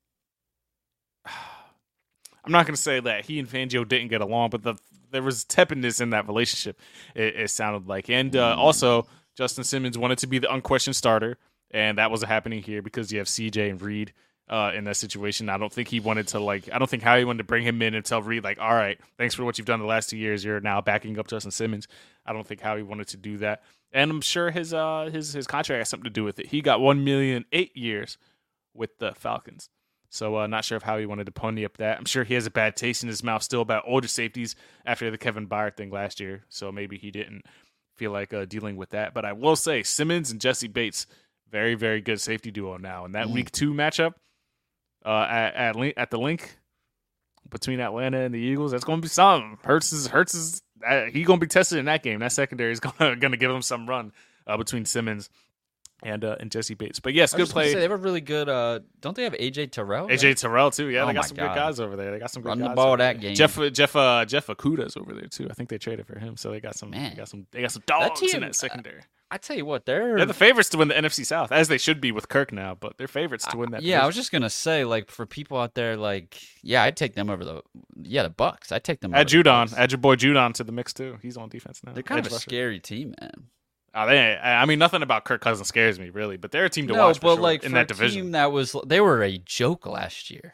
D: I'm not gonna say that he and Fangio didn't get along, but the there was tepidness in that relationship. It, it sounded like, and uh, also Justin Simmons wanted to be the unquestioned starter, and that wasn't happening here because you have C J and Reed uh, in that situation. I don't think he wanted to like. I don't think Howie wanted to bring him in and tell Reed like, all right, thanks for what you've done the last two years. You're now backing up Justin Simmons. I don't think Howie wanted to do that. And I'm sure his uh his his contract has something to do with it. He got one million eight years with the Falcons, so uh, not sure if Howie wanted to pony up that. I'm sure he has a bad taste in his mouth still about older safeties after the Kevin Byard thing last year. So maybe he didn't feel like uh, dealing with that. But I will say Simmons and Jesse Bates, very very good safety duo now. And that
E: Mm.
D: week two matchup, uh, at at, link, at the link between Atlanta and the Eagles. That's going to be something. Hurts is Hurts is uh, he going to be tested in that game. That secondary is going to going to give him some run uh, between Simmons and uh, and Jesse Bates. But yes,
E: I
D: good
E: was gonna
D: play.
E: say, they have a really good. Uh, don't they have A J Terrell?
D: A J Terrell too. Yeah,
E: Oh
D: they got
E: my
D: some
E: God.
D: good guys over there. They got some good
E: Run the
D: guys
E: ball
D: over
E: that
D: there.
E: game.
D: Jeff Jeff uh, Jeff Okuda's over there too. I think they traded for him, so they got some.
E: Man.
D: They got some. They got some dogs
E: team,
D: in that secondary.
E: I tell you what, they're
D: They're the favorites to win the N F C South, as they should be with Kirk now. But they're favorites to win that.
E: Yeah, I was
D: division.
E: just gonna say, like, for people out there, like, yeah, I'd take them over the, yeah, the Bucks. I'd take them.
D: Add
E: over the
D: Judon.
E: Bucks.
D: Add your boy Judon to the mix too. He's on defense now.
E: They're kind
D: Edge
E: of a
D: rusher.
E: scary team, man.
D: Oh, they, I mean, nothing about Kirk Cousins scares me really, but they're a team to
E: No,
D: watch. For
E: but
D: sure,
E: like
D: in
E: for
D: that
E: a
D: division.
E: team that was, they were a joke last year.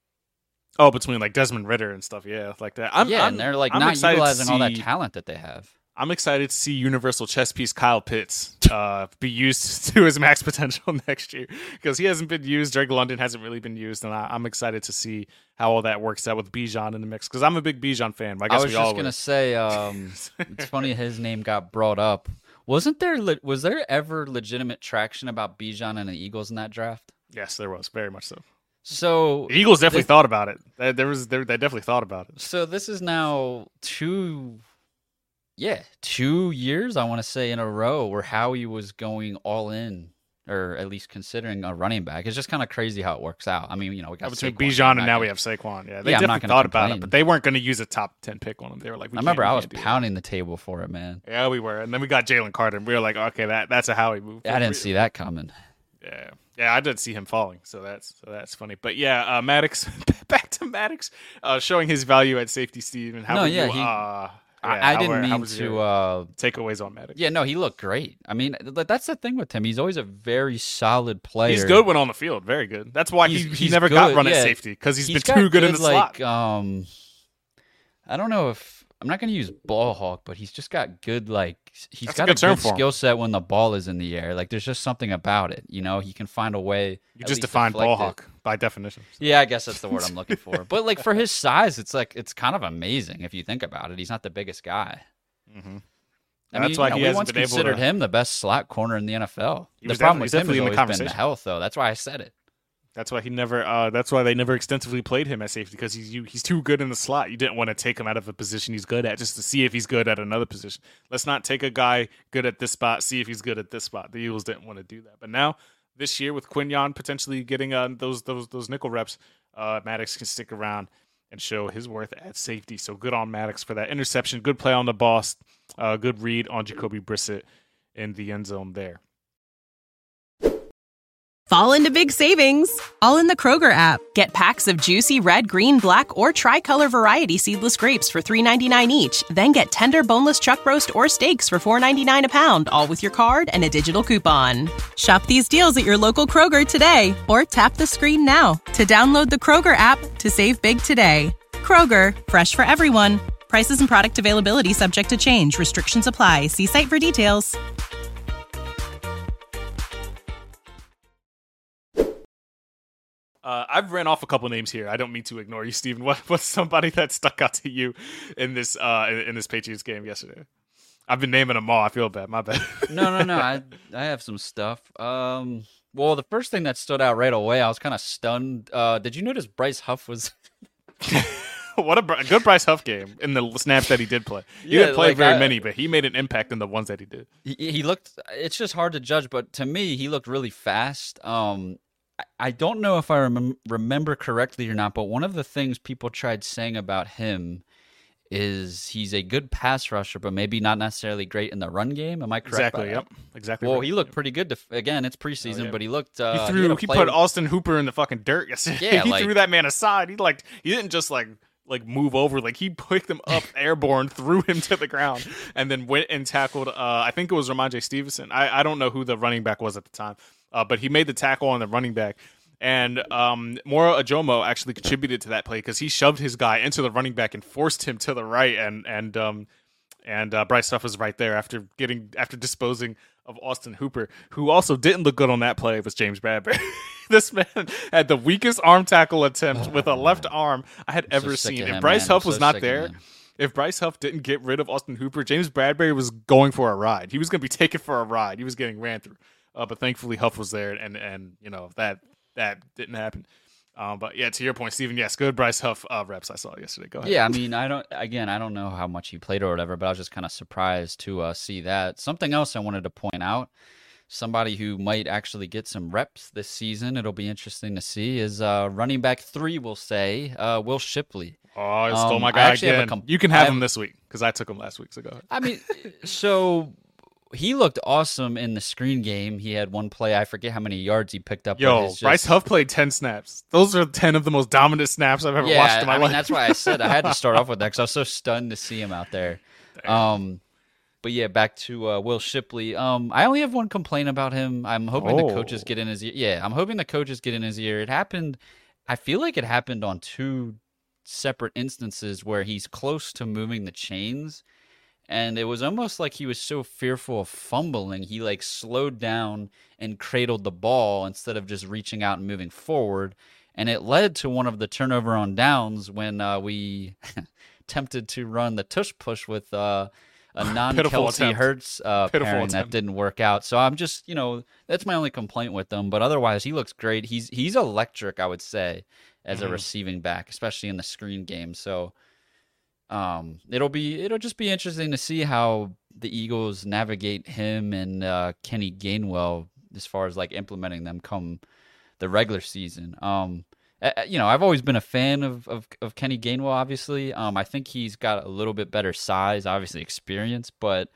D: Oh, between like Desmond Ritter and stuff, yeah, like that. I'm,
E: yeah,
D: I'm,
E: and they're like
D: I'm
E: not
D: excited to
E: utilizing all that
D: see-
E: talent that they have.
D: I'm excited to see Universal Chess Piece Kyle Pitts uh, be used to his max potential next year because he hasn't been used. Drake London hasn't really been used, and I, I'm excited to see how all that works out with Bijan in the mix because I'm a big Bijan fan. I guess
E: I was
D: we all
E: just gonna
D: were.
E: say, um, it's funny his name got brought up. Wasn't there? Le- was there ever legitimate traction about Bijan and the Eagles in that draft?
D: Yes, there was very much so.
E: So
D: The Eagles definitely
E: This-
D: thought about it. There there was there, they definitely thought about it.
E: So this is now two, yeah, two years, I want to say, in a row where Howie was going all in, or at least considering a running back. It's just kind of crazy how it works out. I mean, you know, we got
D: Between
E: Saquon,
D: Bijan
E: I'm
D: and
E: not
D: now
E: gonna-
D: we have Saquon. Yeah, they
E: Yeah, I'm not
D: definitely
E: gonna
D: thought about it,
E: complain.
D: but they weren't going to use a top ten pick on him. They were like, we
E: I remember
D: can't-
E: I
D: we
E: was
D: can't do that.
E: pounding the table for it, man.
D: Yeah, we were, and then we got Jalen Carter, and we were like, okay, that that's a Howie move.
E: I didn't see that coming.
D: Yeah, yeah, I did see him falling, so that's so that's funny. But yeah, uh, Maddox, back to Maddox, uh, showing his value at safety, Steve, and how
E: No,
D: were
E: yeah,
D: you,
E: he-
D: uh,
E: I,
D: yeah,
E: I
D: how
E: didn't
D: were- how
E: mean
D: was
E: to.
D: your
E: Uh,
D: takeaways on Maddox.
E: yeah, no, he looked great. I mean, th- that's the thing with him. He's always a very solid player.
D: He's good when on the field, very good. That's why he,
E: He's-
D: he
E: he's
D: never got
E: good,
D: run
E: yeah.
D: at safety because he's
E: He's
D: been
E: got
D: too good, in the
E: like,
D: slot.
E: Um, I don't know if I'm not going to use ball hawk, but he's just got good like he's
D: That's a
E: got
D: good
E: a
D: term
E: good
D: for him.
E: skill set when the ball is in the air. Like there's just something about it. You know, he can find a way.
D: You
E: at
D: just
E: least
D: defined
E: deflect
D: ball
E: it.
D: hawk by definition.
E: Yeah, I guess that's the word I'm looking for. But like for his size, it's like it's kind of amazing if you think about it. He's not the biggest guy.
D: Mm-hmm.
E: I
D: That's
E: mean,
D: why
E: you know,
D: he
E: we
D: hasn't
E: once
D: been able
E: considered
D: to-
E: him the best slot corner in the N F L.
D: He
E: The
D: was
E: problem
D: definitely-
E: with him
D: definitely
E: has
D: in the
E: always been the
D: conversation.
E: health, though. That's why I said it.
D: That's why he never. Uh, that's why they never extensively played him at safety because he's you, he's too good in the slot. You didn't want to take him out of a position he's good at just to see if he's good at another position. Let's not take a guy good at this spot, see if he's good at this spot. The Eagles didn't want to do that, but now this year with Quinyon potentially getting uh, those those those nickel reps, uh, Maddox can stick around and show his worth at safety. So good on Maddox for that interception. Good play on the boss. Uh, good read on Jacoby Brissett in the end zone there.
A: Fall into big savings, all in the Kroger app. Get packs of juicy red, green, black, or tricolor variety seedless grapes for three ninety-nine each. Then get tender boneless chuck roast or steaks for four ninety-nine a pound, all with your card and a digital coupon. Shop these deals at your local Kroger today, or tap the screen now to download the Kroger app to save big today. Kroger, fresh for everyone. Prices and product availability subject to change. Restrictions apply. See site for details.
D: Uh, I've ran off a couple names here. I don't mean to ignore you, Steven. What, what's somebody that stuck out to you in this uh, in, in this Patriots game yesterday? I've been naming them all. I feel bad. My bad.
E: no, no, no. I I have some stuff. Um, well, the first thing that stood out right away, I was kind of stunned. Uh, did you notice Bryce Huff was?
D: What a, br- a good Bryce Huff game in the snaps that he did play. He
E: Yeah,
D: didn't play
E: like,
D: very
E: I-
D: many, but he made an impact in the ones that he did.
E: He, he looked. It's just hard to judge, but to me, he looked really fast. Um, I, I don't know if I remem- remember correctly or not, but one of the things people tried saying about him is he's a good pass rusher, but maybe not necessarily great in the run game. Am I correct?
D: Exactly.
E: by that?
D: Yep. Exactly.
E: Well,
D: right.
E: he looked pretty good. To, again, it's preseason,
D: Oh, yeah.
E: but he looked. Uh,
D: He threw.
E: had a
D: He,
E: play-
D: put Austin Hooper in the fucking dirt yesterday.
E: Yeah,
D: he
E: like-
D: threw that man aside. He like he didn't just like like move over. Like he picked him up airborne, threw him to the ground, and then went and tackled. Uh, I think it was Ramondre Stevenson. I, I don't know who the running back was at the time, uh, but he made the tackle on the running back. And um, Mora Ajomo actually contributed to that play because he shoved his guy into the running back and forced him to the right, and and um, and uh, Bryce Huff was right there after getting after disposing of Austin Hooper, who also didn't look good on that play. Was James Bradbury. This man had the weakest arm tackle attempt with a left arm I had
E: I'm so
D: ever
E: sick
D: seen.
E: of
D: If
E: him,
D: Bryce
E: man.
D: Huff
E: I'm
D: was
E: so
D: not
E: sick of
D: there,
E: him.
D: if Bryce Huff didn't get rid of Austin Hooper, James Bradbury was going for a ride. He was going to be taken for a ride. He was getting ran through. Uh, but thankfully Huff was there, and and you know that that didn't happen. Um, but yeah, to your point, Steven, yes, good Bryce Huff uh, reps I saw yesterday. Go ahead.
E: Yeah, I mean, I don't. Again, I don't know how much he played or whatever, but I was just kind of surprised to uh, see that. Something else I wanted to point out, somebody who might actually get some reps this season, it'll be interesting to see, is uh, running back three, we'll say, uh, Will Shipley.
D: Oh, I stole
E: Um,
D: my
E: I
D: guy
E: actually have a
D: again.
E: com-
D: You can
E: I
D: have
E: have-
D: him this week because I took him last week. So go ahead.
E: I mean, so he looked awesome in the screen game. He had one play, I forget how many yards he picked up. but
D: Yo,
E: it's just-
D: Bryce Huff played ten snaps. Those are ten of the most dominant snaps I've ever
E: yeah,
D: watched in my
E: I mean,
D: life.
E: that's why I said I had to start off with that because I was so stunned to see him out there. Um, but yeah, back to uh, Will Shipley. Um, I only have one complaint about him. I'm hoping
D: Oh.
E: the coaches get in his ear. Yeah, I'm hoping the coaches get in his ear. It happened. I feel like it happened on two separate instances where he's close to moving the chains, and it was almost like he was so fearful of fumbling, he like slowed down and cradled the ball instead of just reaching out and moving forward. And it led to one of the turnover on downs when uh, we attempted to run the tush push with uh, a non-Kelsey
D: attempt.
E: Hurts uh,
D: Pitiful
E: pairing that
D: attempt.
E: didn't work out. So I'm just, you know, that's my only complaint with him. But otherwise, he looks great. He's he's electric, I would say, as
D: Mm-hmm.
E: a receiving back, especially in the screen game. So um, it'll be it'll just be interesting to see how the Eagles navigate him and uh, Kenny Gainwell as far as like implementing them come the regular season. Um, uh, you know, I've always been a fan of, of, of Kenny Gainwell, obviously. Um, I think he's got a little bit better size, obviously experience, but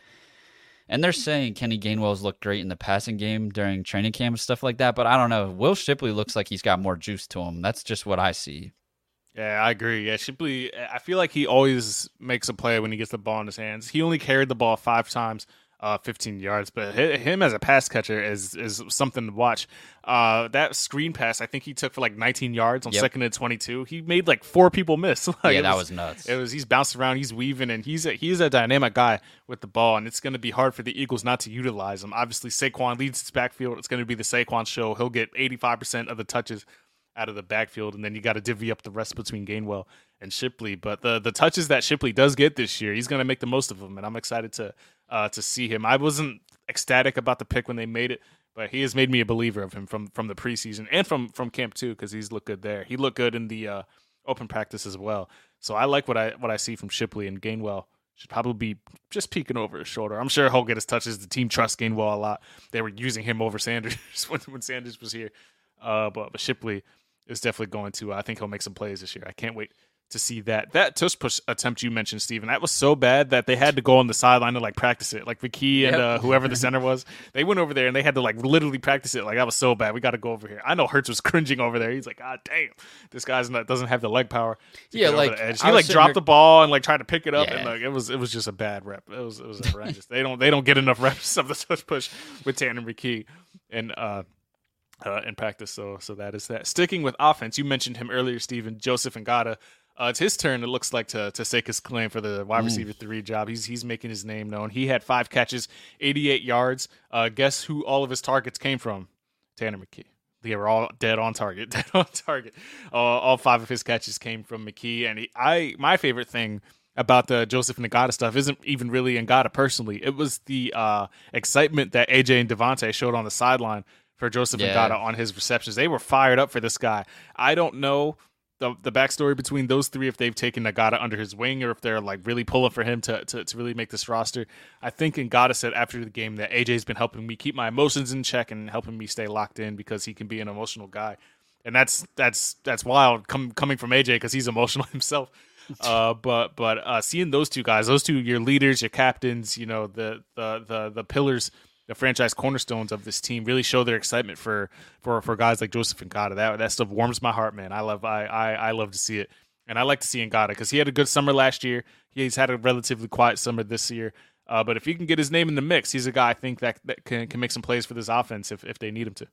E: and they're saying Kenny Gainwell's looked great in the passing game during training camp and stuff like that, but I don't know. Will Shipley looks like he's got more juice to him. That's just what I see.
D: Yeah, I agree. Yeah, Shipley, I feel like he always makes a play when he gets the ball in his hands. He only carried the ball five times, uh, fifteen yards, but hi- him as a pass catcher is is something to watch. Uh, that screen pass, I think he took for like nineteen yards on
E: Yep.
D: second and twenty-two. He made like four people miss. Like,
E: Yeah,
D: it
E: that was nuts.
D: It was he's bouncing around, he's weaving, and he's a, he's a dynamic guy with the ball, and it's going to be hard for the Eagles not to utilize him. Obviously, Saquon leads his backfield. It's going to be the Saquon show. He'll get eighty-five percent of the touches out of the backfield, and then you got to divvy up the rest between Gainwell and Shipley. But the the touches that Shipley does get this year, he's going to make the most of them, and I'm excited to uh, to see him. I wasn't ecstatic about the pick when they made it, but he has made me a believer of him from from the preseason and from from camp too, because he's looked good there. He looked good in the uh, open practice as well. So I like what I what I see from Shipley, and Gainwell should probably be just peeking over his shoulder. I'm sure he'll get his touches. The team trusts Gainwell a lot. They were using him over Sanders when, when Sanders was here. Uh, but, but Shipley is definitely going to, uh, I think he'll make some plays this year. I can't wait to see that. That tush push attempt you mentioned, Steven, that was so bad that they had to go on the sideline to like practice it. Like McKee and
E: Yep.
D: uh, whoever the center was, they went over there and they had to like literally practice it. Like, that was so bad. We got to go over here. I know Hurts was cringing over there. He's like, God damn, this guy's not doesn't have the leg power. To
E: Yeah,
D: get over
E: like,
D: the edge.
E: I
D: He
E: was
D: like
E: sitting
D: dropped
E: here-
D: the ball and like tried to pick it up,
E: Yeah.
D: and like it was it was just a bad rep. It was it was horrendous. they don't they don't get enough reps of the tush push with Tanner McKee and uh. Uh, in practice, so so that is that. Sticking with offense, you mentioned him earlier, Steven, Joseph Ngata. Uh, it's his turn, it looks like, to to stake his claim for the wide receiver three job. He's he's making his name known. He had five catches, eighty-eight yards. Uh, guess who all of his targets came from? Tanner McKee. They were all dead on target, dead on target. Uh, all five of his catches came from McKee, and he, I my favorite thing about the Joseph Ngata stuff isn't even really Ngata personally. It was the uh, excitement that A J and Devontae showed on the sideline for Joseph
E: Yeah.
D: Ngata on his receptions. They were fired up for this guy. I don't know the the backstory between those three, if they've taken Ngata under his wing or if they're like really pulling for him to, to, to really make this roster. I think Ngata said after the game that A J's been helping me keep my emotions in check and helping me stay locked in because he can be an emotional guy. And that's that's that's wild com- coming from A J because he's emotional himself. Uh, but but uh, seeing those two guys, those two your leaders, your captains, you know, the the the the pillars, the franchise cornerstones of this team, really show their excitement for for for guys like Joseph Ngata. That that stuff warms my heart, man. I love I I, I love to see it, and I like to see Ngata because he had a good summer last year. He's had a relatively quiet summer this year. Uh, but if he can get his name in the mix, he's a guy I think that, that can can make some plays for this offense if, if they need him to.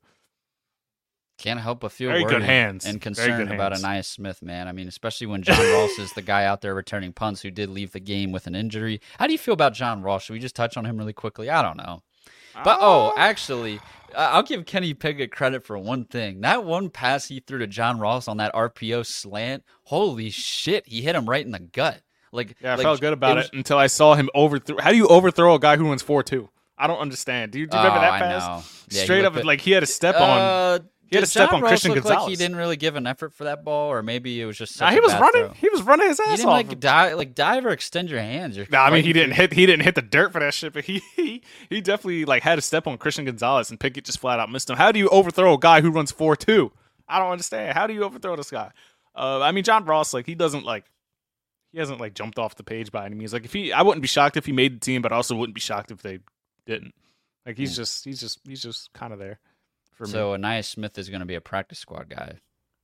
E: Can't help but feel
D: Very good
E: worried
D: hands.
E: and
D: Very
E: concerned
D: good
E: about
D: hands.
E: Anais Smith, man. I mean, especially when John Ross is the guy out there returning punts who did leave the game with an injury. How do you feel about John Ross? Should we just touch on him really quickly? I don't know. But, oh, actually, uh, I'll give Kenny Pickett credit for one thing. That one pass he threw to John Ross on that R P O slant, holy shit, he hit him right in the gut. Like,
D: Yeah, I
E: like,
D: felt good about it,
E: was-
D: until I saw him overthrow. How do you overthrow a guy who runs four two? I don't understand. Do you, do you remember
E: Oh,
D: that
E: I
D: pass?
E: know. Yeah, he
D: Straight up,
E: looked
D: like he had a step on.
E: Uh,
D: He had a
E: Did
D: step
E: John
D: on
E: Ross
D: Christian
E: look
D: Gonzalez.
E: Like he didn't really give an effort for that ball, or maybe it was just. Such
D: Nah, he
E: a
D: was
E: bad
D: running.
E: throw.
D: He was running his ass
E: He didn't
D: off.
E: like dive, like dive or extend your hands. You're
D: Nah, I mean he
E: fighting
D: didn't
E: for-
D: hit. He didn't hit the dirt for that shit. But he he, he definitely like had a step on Christian Gonzalez, and Pickett just flat out missed him. How do you overthrow a guy who runs four two? I don't understand. How do you overthrow this guy? Uh, I mean John Ross, like he doesn't like. He hasn't like jumped off the page by any means. Like if he, I wouldn't be shocked if he made the team, but I also wouldn't be shocked if they didn't. Like he's
E: Mm.
D: just, he's just, he's just kind of there for me.
E: So Anais Smith is going to be a practice squad guy.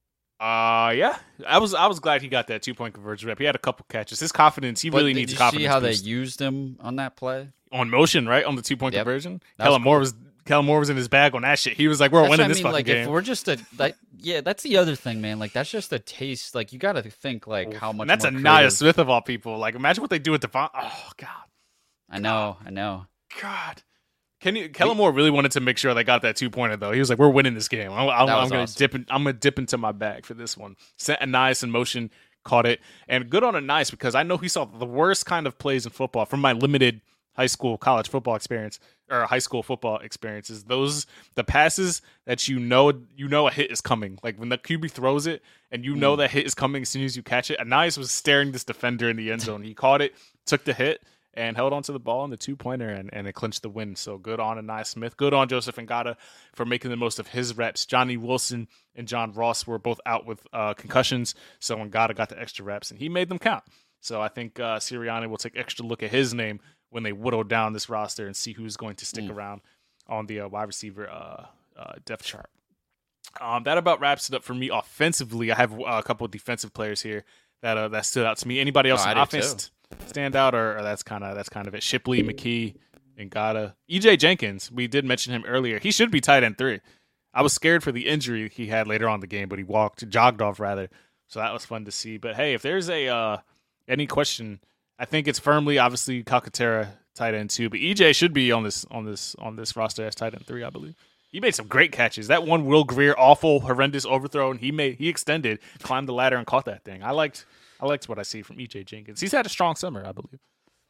D: Uh yeah, I was I was glad he got that two point conversion rep. He had a couple catches. His confidence, he
E: But
D: really
E: did
D: needs
E: you
D: confidence
E: see how
D: boost.
E: they used him on that play?
D: On motion, right? On the two point
E: Yep.
D: conversion.
E: That was
D: Kellen Moore was Kellen Moore was in his bag on that shit. He was like, "We're
E: That's
D: winning
E: what I
D: this
E: mean.
D: fucking
E: Like
D: game."
E: if we're just a like, yeah, that's the other thing, man. Like that's just a taste. Like you got to think like how much.
D: And that's
E: more
D: a Nia
E: creative-
D: Smith of all people. Like imagine what they do with Devon. Oh god,
E: I know, I know.
D: God. Can you, Kellen Moore really wanted to make sure they got that two pointer though. He was like, "We're winning this game. I'm, I'm,
E: That
D: I'm
E: was
D: gonna
E: awesome.
D: dip. In, I'm gonna dip into my bag for this one." Sent Anais in motion, caught it, and good on Anais because I know he saw the worst kind of plays in football from my limited high school, college football experience or high school football experiences. Those the passes that you know you know a hit is coming. Like when the Q B throws it and you know
E: Mm.
D: that hit is coming as soon as you catch it. Anais was staring this defender in the end zone. He caught it, took the hit, and held onto the ball in the two-pointer, and, and it clinched the win. So good on Anais Smith. Good on Joseph Ngata for making the most of his reps. Johnny Wilson and John Ross were both out with uh, concussions, so Ngata got the extra reps, and he made them count. So I think uh, Sirianni will take extra look at his name when they whittle down this roster and see who's going to stick
E: Mm.
D: around on the uh, wide receiver uh, uh, depth chart. Um, that about wraps it up for me offensively. I have uh, a couple of defensive players here that uh, that stood out to me. Anybody else
E: Oh,
D: on
E: I do
D: offense stand out, or, or that's kind of that's kind of it? Shipley, McKee, and Ngata. E J Jenkins, we did mention him earlier. He should be tight end three. I was scared for the injury he had later on in the game, but he walked, jogged off rather. So that was fun to see. But hey, if there's a uh, any question, I think it's firmly obviously Calcaterra tight end two, but E J should be on this on this on this roster as tight end three, I believe. He made some great catches. That one Will Greer awful, horrendous overthrow, and he made he extended, climbed the ladder, and caught that thing. I liked I liked what I see from E J Jenkins. He's had a strong summer, I believe.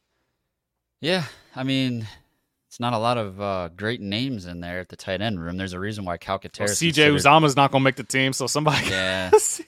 E: Yeah, I mean, it's not a lot of uh, great names in there at the tight end room. There's a reason why Calcaterra.
D: Well, C J Uzama's not gonna make the team, so somebody.
E: Yeah.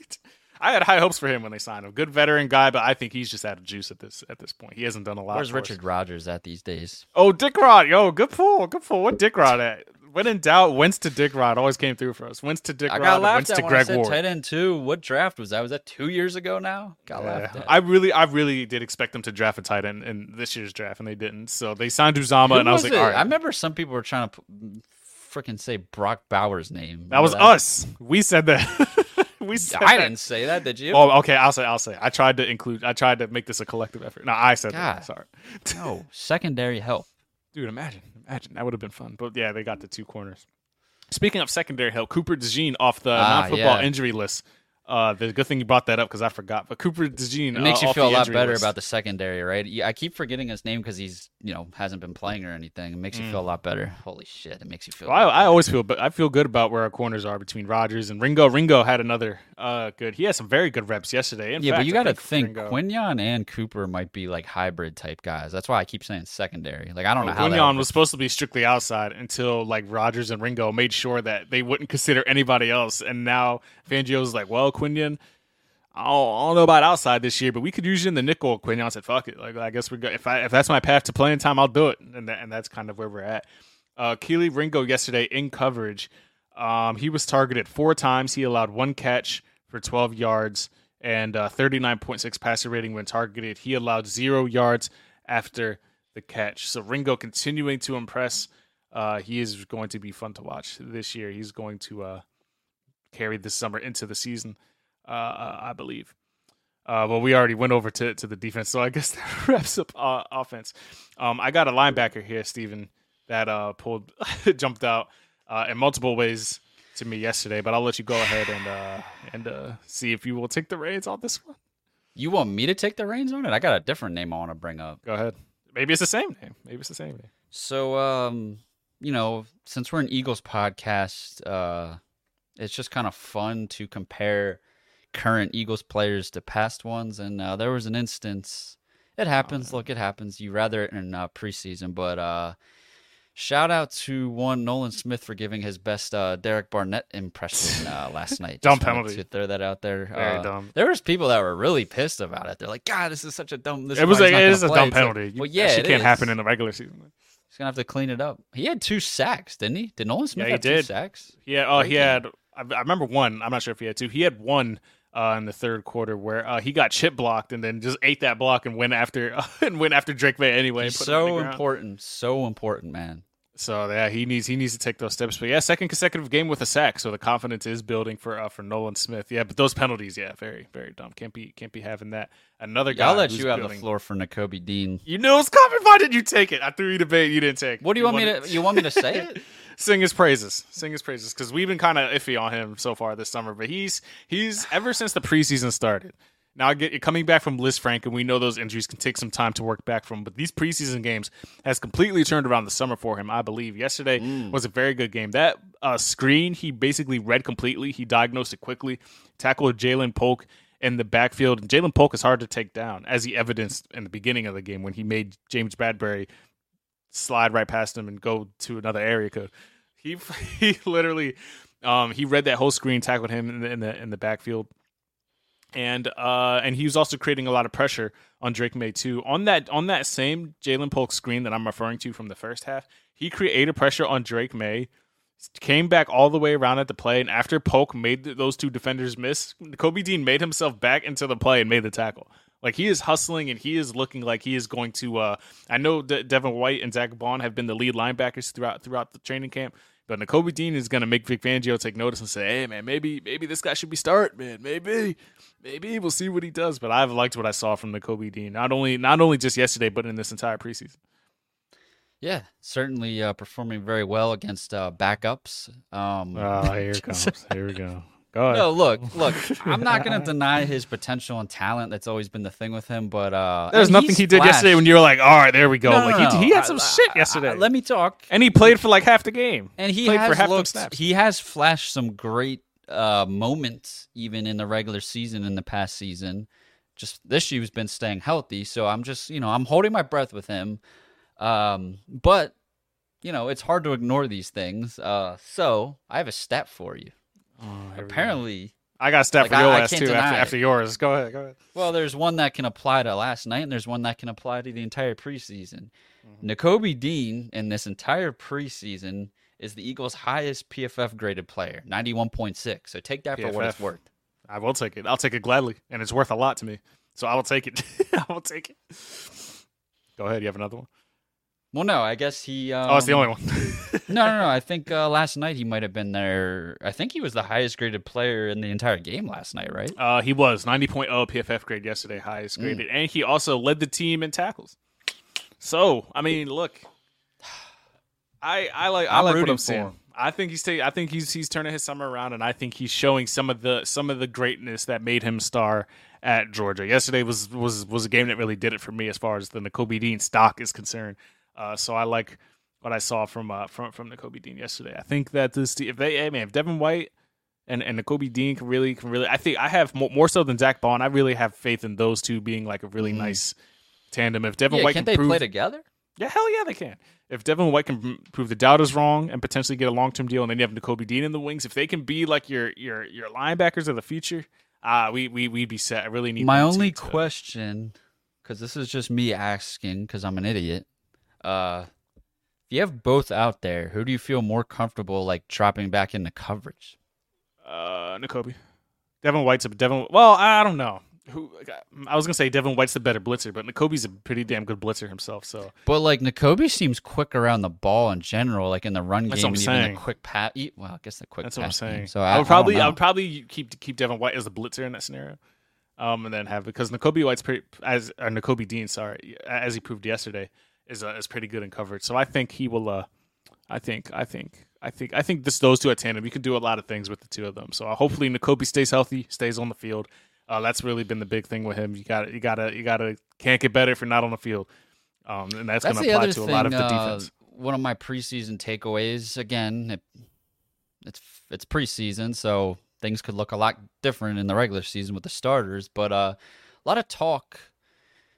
D: I had high hopes for him when they signed him. Good veteran guy, but I think he's just out of juice at this at this point. He hasn't done a lot.
E: Where's
D: for us.
E: Richard Rodgers at these days?
D: Oh, Dick Rod. Yo, good pull. Good pull. What Dick Rod at? When in doubt, Wentz to Dick Rod always came through for us. Wentz to Dick
E: I
D: Rod,
E: got
D: and
E: laughed
D: Wentz
E: at
D: to
E: when I
D: Greg
E: said
D: Ward.
E: tight end two. What draft was that? Was that two years ago now? Got
D: Yeah.
E: laughed at.
D: I really, I really did expect them to draft a tight end in this year's draft, and they didn't. So they signed Uzama,
E: Who
D: and I was
E: was
D: like,
E: it?
D: all right.
E: I remember some people were trying to freaking say Brock Bowers' name.
D: that was
E: Remember
D: us. We said that. we said
E: I
D: that.
E: didn't say that. Did you?
D: Oh, okay. I'll say. I'll say. I tried to include. I tried to make this a collective effort. No, I said
E: God.
D: that. Sorry,
E: No, secondary help.
D: dude. Imagine, imagine that would have been fun. But yeah, they got the two corners. Speaking of secondary help, Cooper DeJean off the
E: Ah,
D: non-football
E: yeah.
D: injury list. Uh, the good thing you brought that up because I forgot. But Cooper DeJean
E: It makes
D: uh,
E: you
D: off
E: feel a
D: the
E: lot
D: injury
E: better
D: list.
E: about the secondary, right? Yeah, I keep forgetting his name because he's, you know, hasn't been playing or anything. It makes you feel a lot better. Holy shit, it makes you feel.
D: Well, I,
E: a lot
D: I always feel, but I feel good about where our corners are between Rodgers and Ringo. Ringo had another uh, good. He had some very good reps yesterday. In
E: yeah,
D: fact,
E: but you
D: I
E: got to think
D: Ringo-
E: Quinion and Cooper might be like hybrid type guys. That's why I keep saying secondary. Like I don't know how that
D: Quinion was supposed to be strictly outside until like Rodgers and Ringo made sure that they wouldn't consider anybody else. And now Fangio's like, well, Quinion, I don't, I don't know about outside this year, but we could use you in the nickel. Quinion said, fuck it. Like I guess we're go- if I if that's my path to playing time, I'll do it. And that, and that's kind of where we're at. Uh, Keely Ringo yesterday in coverage. Um, he was targeted four times. He allowed one catch for twelve yards and uh, thirty-nine point six passer rating when targeted. He allowed zero yards after the catch. So Ringo continuing to impress. Uh, he is going to be fun to watch this year. He's going to uh, carry this summer into the season, uh, I believe. Uh, well, we already went over to, to the defense, so I guess that wraps up uh, offense. Um, I got a linebacker here, Steven, that uh, pulled, jumped out uh, in multiple ways to me yesterday, but I'll let you go ahead and uh, and uh, see if you will take the reins on this one.
E: You want me to take the reins on it? I got a different name I want to bring up.
D: Go ahead. Maybe it's the same name. Maybe it's the same name.
E: So, um, you know, since we're an Eagles podcast, uh, it's just kind of fun to compare current Eagles players to past ones. And uh, there was an instance. It happens.
D: Oh,
E: Look, it happens. You rather it in uh, preseason, but uh, Shout out to one Nolan Smith for giving his best uh, Derek Barnett impression uh, last night.
D: Dumb
E: Just wanted
D: penalty.
E: To throw that out there.
D: Very
E: uh,
D: dumb.
E: There was people that were really pissed about it. They're like, God, this is such a dumb. This
D: It was
E: why
D: like,
E: he's not
D: it
E: gonna
D: is a
E: play."
D: dumb
E: It's like,
D: penalty. You-
E: well, yeah,
D: that shit
E: it
D: can't
E: is.
D: happen in the regular season.
E: He's gonna have to clean it up. He had two sacks, didn't he? Did Nolan Smith
D: Yeah, he
E: have two
D: did.
E: sacks?
D: Yeah, oh,
E: Great
D: he
E: game.
D: had. I, I remember one. I'm not sure if he had two. He had one uh, in the third quarter where uh, he got chip blocked and then just ate that block and went after and went after Drake May anyway.
E: He's
D: put him on the
E: so
D: ground.
E: important, so important, man.
D: So yeah, he needs he needs to take those steps. But yeah, second consecutive game with a sack, so the confidence is building for uh, for Nolan Smith. Yeah, but those penalties, yeah, very very dumb. Can't be can't be having that. Another guy.
E: Yeah, I'll let
D: who's
E: you have
D: building-
E: the floor for Nakobe Dean.
D: You knew it was coming. Why did you take it? I threw you the bait. You didn't take. it.
E: What do you want me
D: wanted-
E: to? You want me to say it?
D: Sing his praises. Sing his praises because we've been kind of iffy on him so far this summer. But he's he's ever since the preseason started. Now I get you're coming back from Liz Frank, and we know those injuries can take some time to work back from. But these preseason games has completely turned around the summer for him. I believe yesterday
E: Mm.
D: was a very good game. That uh, screen he basically read completely. He diagnosed it quickly. Tackled Jalen Polk in the backfield. And Jalen Polk is hard to take down, as he evidenced in the beginning of the game when he made James Bradbury slide right past him and go to another area code. He he literally um, he read that whole screen, tackled him in the in the, in the backfield. And uh, and he was also creating a lot of pressure on Drake May too. On that on that same Jalen Polk screen that I'm referring to from the first half, he created pressure on Drake May, came back all the way around at the play, and after Polk made th- those two defenders miss, Kobe Dean made himself back into the play and made the tackle. Like he is hustling and he is looking like he is going to. Uh, I know De- Devin White and Zach Vaughn have been the lead linebackers throughout throughout the training camp. But Nakobe Dean is going to make Vic Fangio take notice and say, hey, man, maybe maybe this guy should be start, man. Maybe. Maybe we'll see what he does. But I've liked what I saw from Nakobe Dean, not only not only just yesterday, but in this entire preseason.
E: Yeah, certainly uh, performing very well against uh, backups. Um,
D: Oh, here it comes. Here we go. Go ahead.
E: No, look, look. I'm not going to deny his potential and talent. That's always been the thing with him. But uh,
D: There's
E: and
D: nothing
E: he's
D: he did yesterday
E: flashed.
D: when you were like, all right, there we go.
E: No, no,
D: like
E: no,
D: he, he had
E: I-
D: some
E: I-
D: shit
E: I-
D: yesterday.
E: let me talk.
D: and he played for like half the game.
E: And he
D: played
E: has
D: for half the
E: looked.
D: snaps.
E: He has flashed some great uh, moments, even in the regular season in the past season. Just this year's been staying healthy, so I'm just you know I'm holding my breath with him. Um, but you know it's hard to ignore these things. Uh, so I have a stat for you.
D: Oh, here we go.
E: Apparently,
D: I got a stat
E: like,
D: for your
E: I- I
D: ass
E: can't
D: too after,
E: deny it.
D: after yours. Go ahead. Go ahead.
E: well, there's one that can apply to last night, and there's one that can apply to the entire preseason. Mm-hmm. Nakobe Dean in this entire preseason is the Eagles' highest P F F graded player, ninety-one point six. So take that for what it's
D: P F F.
E: worth.
D: I will take it. I'll take it gladly, and it's worth a lot to me. So I will take it. I will take it. Go ahead. You have another one?
E: Well, no, I guess he. Um,
D: Oh, it's the only one.
E: no, no, no. I think uh, last night he might have been there. I think he was the highest graded player in the entire game last night, right?
D: Uh, he was ninety point oh P F F grade yesterday, highest graded, and he also led the team in tackles. So I mean, look, I I like I
E: I'm
D: like what
E: rooting
D: I'm
E: for
D: seeing.
E: him.
D: I think he's ta- I think he's he's turning his summer around, and I think he's showing some of the some of the greatness that made him star at Georgia. Yesterday was was was a game that really did it for me as far as the Nakobe Dean stock is concerned. Uh, so I like what I saw from uh, from from Nakobe Dean yesterday. I think that this if they hey man if Devin White and and Nakobe Dean can really can really I think I have more, more so than Zach Bond. I really have faith in those two being like a really
E: Mhm.
D: nice tandem. If Devin
E: Yeah,
D: White
E: can't
D: can
E: they
D: prove,
E: play together?
D: yeah, hell yeah, they can. If Devin White can prove the doubt is wrong and potentially get a long term deal, and then you have Nakobe Dean in the wings, if they can be like your your your linebackers of the future, uh, we we we'd be set. I really need
E: My
D: them
E: only
D: to- to-
E: question, because this is just me asking, because I'm an idiot. Uh, if you have both out there, who do you feel more comfortable like dropping back into coverage?
D: Uh, Nakobe. Devin White's a Devin. Well, I don't know. Who I was gonna say Devin White's the better blitzer, but Nakobe's a pretty damn good blitzer himself. So
E: But like Nakobe seems quick around the ball in general, like in the run
D: That's
E: game,
D: what I'm
E: and even
D: saying.
E: the quick pass. Well, I guess the quick
D: that's what I'm
E: pass
D: saying.
E: game. So
D: I
E: I,
D: would probably
E: I,
D: I,
E: don't
D: would probably keep keep Devin White as the blitzer in that scenario, um, and then have because Nakobe White's pretty as or Nakobe Dean, sorry, as he proved yesterday, is uh, is pretty good in coverage. So I think he will. Uh, I think I think I think I think this those two at tandem. You can do a lot of things with the two of them. So uh, hopefully Nakobe stays healthy, stays on the field. Uh, that's really been the big thing with him. You got you got to you got to can't get better if you're not on the field, um, and that's,
E: That's
D: going
E: the
D: to apply
E: other
D: to
E: thing.
D: a lot of the
E: uh,
D: defense.
E: One of my preseason takeaways. Again, it, it's it's preseason, so things could look a lot different in the regular season with the starters. But uh, a lot of talk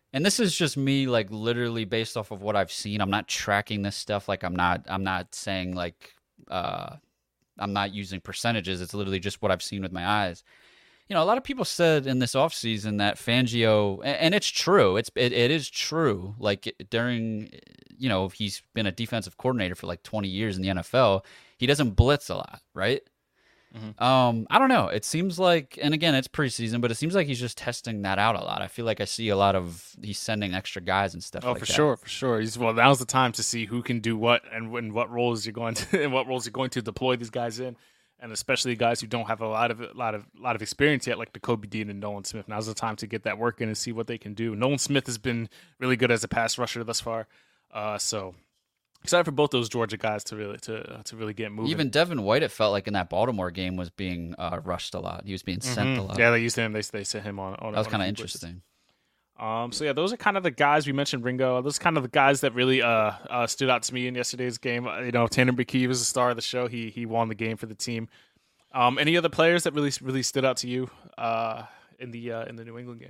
E: And this is just me, like, literally based off of what I've seen. I'm not tracking this stuff. Like, I'm not, I'm not saying, like, uh, I'm not using percentages. It's literally just what I've seen with my eyes. You know, a lot of people said in this offseason that Fangio, and it's true. It's it, it is true. Like, during, you know, he's been a defensive coordinator for like twenty years in the N F L. He doesn't blitz a lot, right? Mm-hmm. Um, I don't know. It seems like, and again, it's preseason, but it seems like he's just testing that out a lot. I feel like I see a lot of, he's sending extra guys and stuff
D: oh,
E: like
D: for
E: that.
D: sure, for sure. He's, well, now's the time to see who can do what and in what roles you're going to, and what roles you're going to deploy these guys in. And especially guys who don't have a lot of a lot of lot of experience yet, like Nakobe Dean and Nolan Smith. Now's the time to get that work in and see what they can do. Nolan Smith has been really good as a pass rusher thus far, uh, so excited for both those Georgia guys to really to to really get moving.
E: Even Devin White, it felt like in that Baltimore game, was being uh, rushed a lot. He was being sent
D: mm-hmm.
E: a lot.
D: Yeah, they used him. They they sent him on. on
E: that was
D: kind of
E: interesting.
D: Um, so yeah, those are kind of the guys we mentioned. Ringo. Those are kind of the guys that really uh, uh stood out to me in yesterday's game. You know, Tanner McKee was the star of the show. He he won the game for the team. Um, any other players that really really stood out to you uh, in the uh, in the New England game?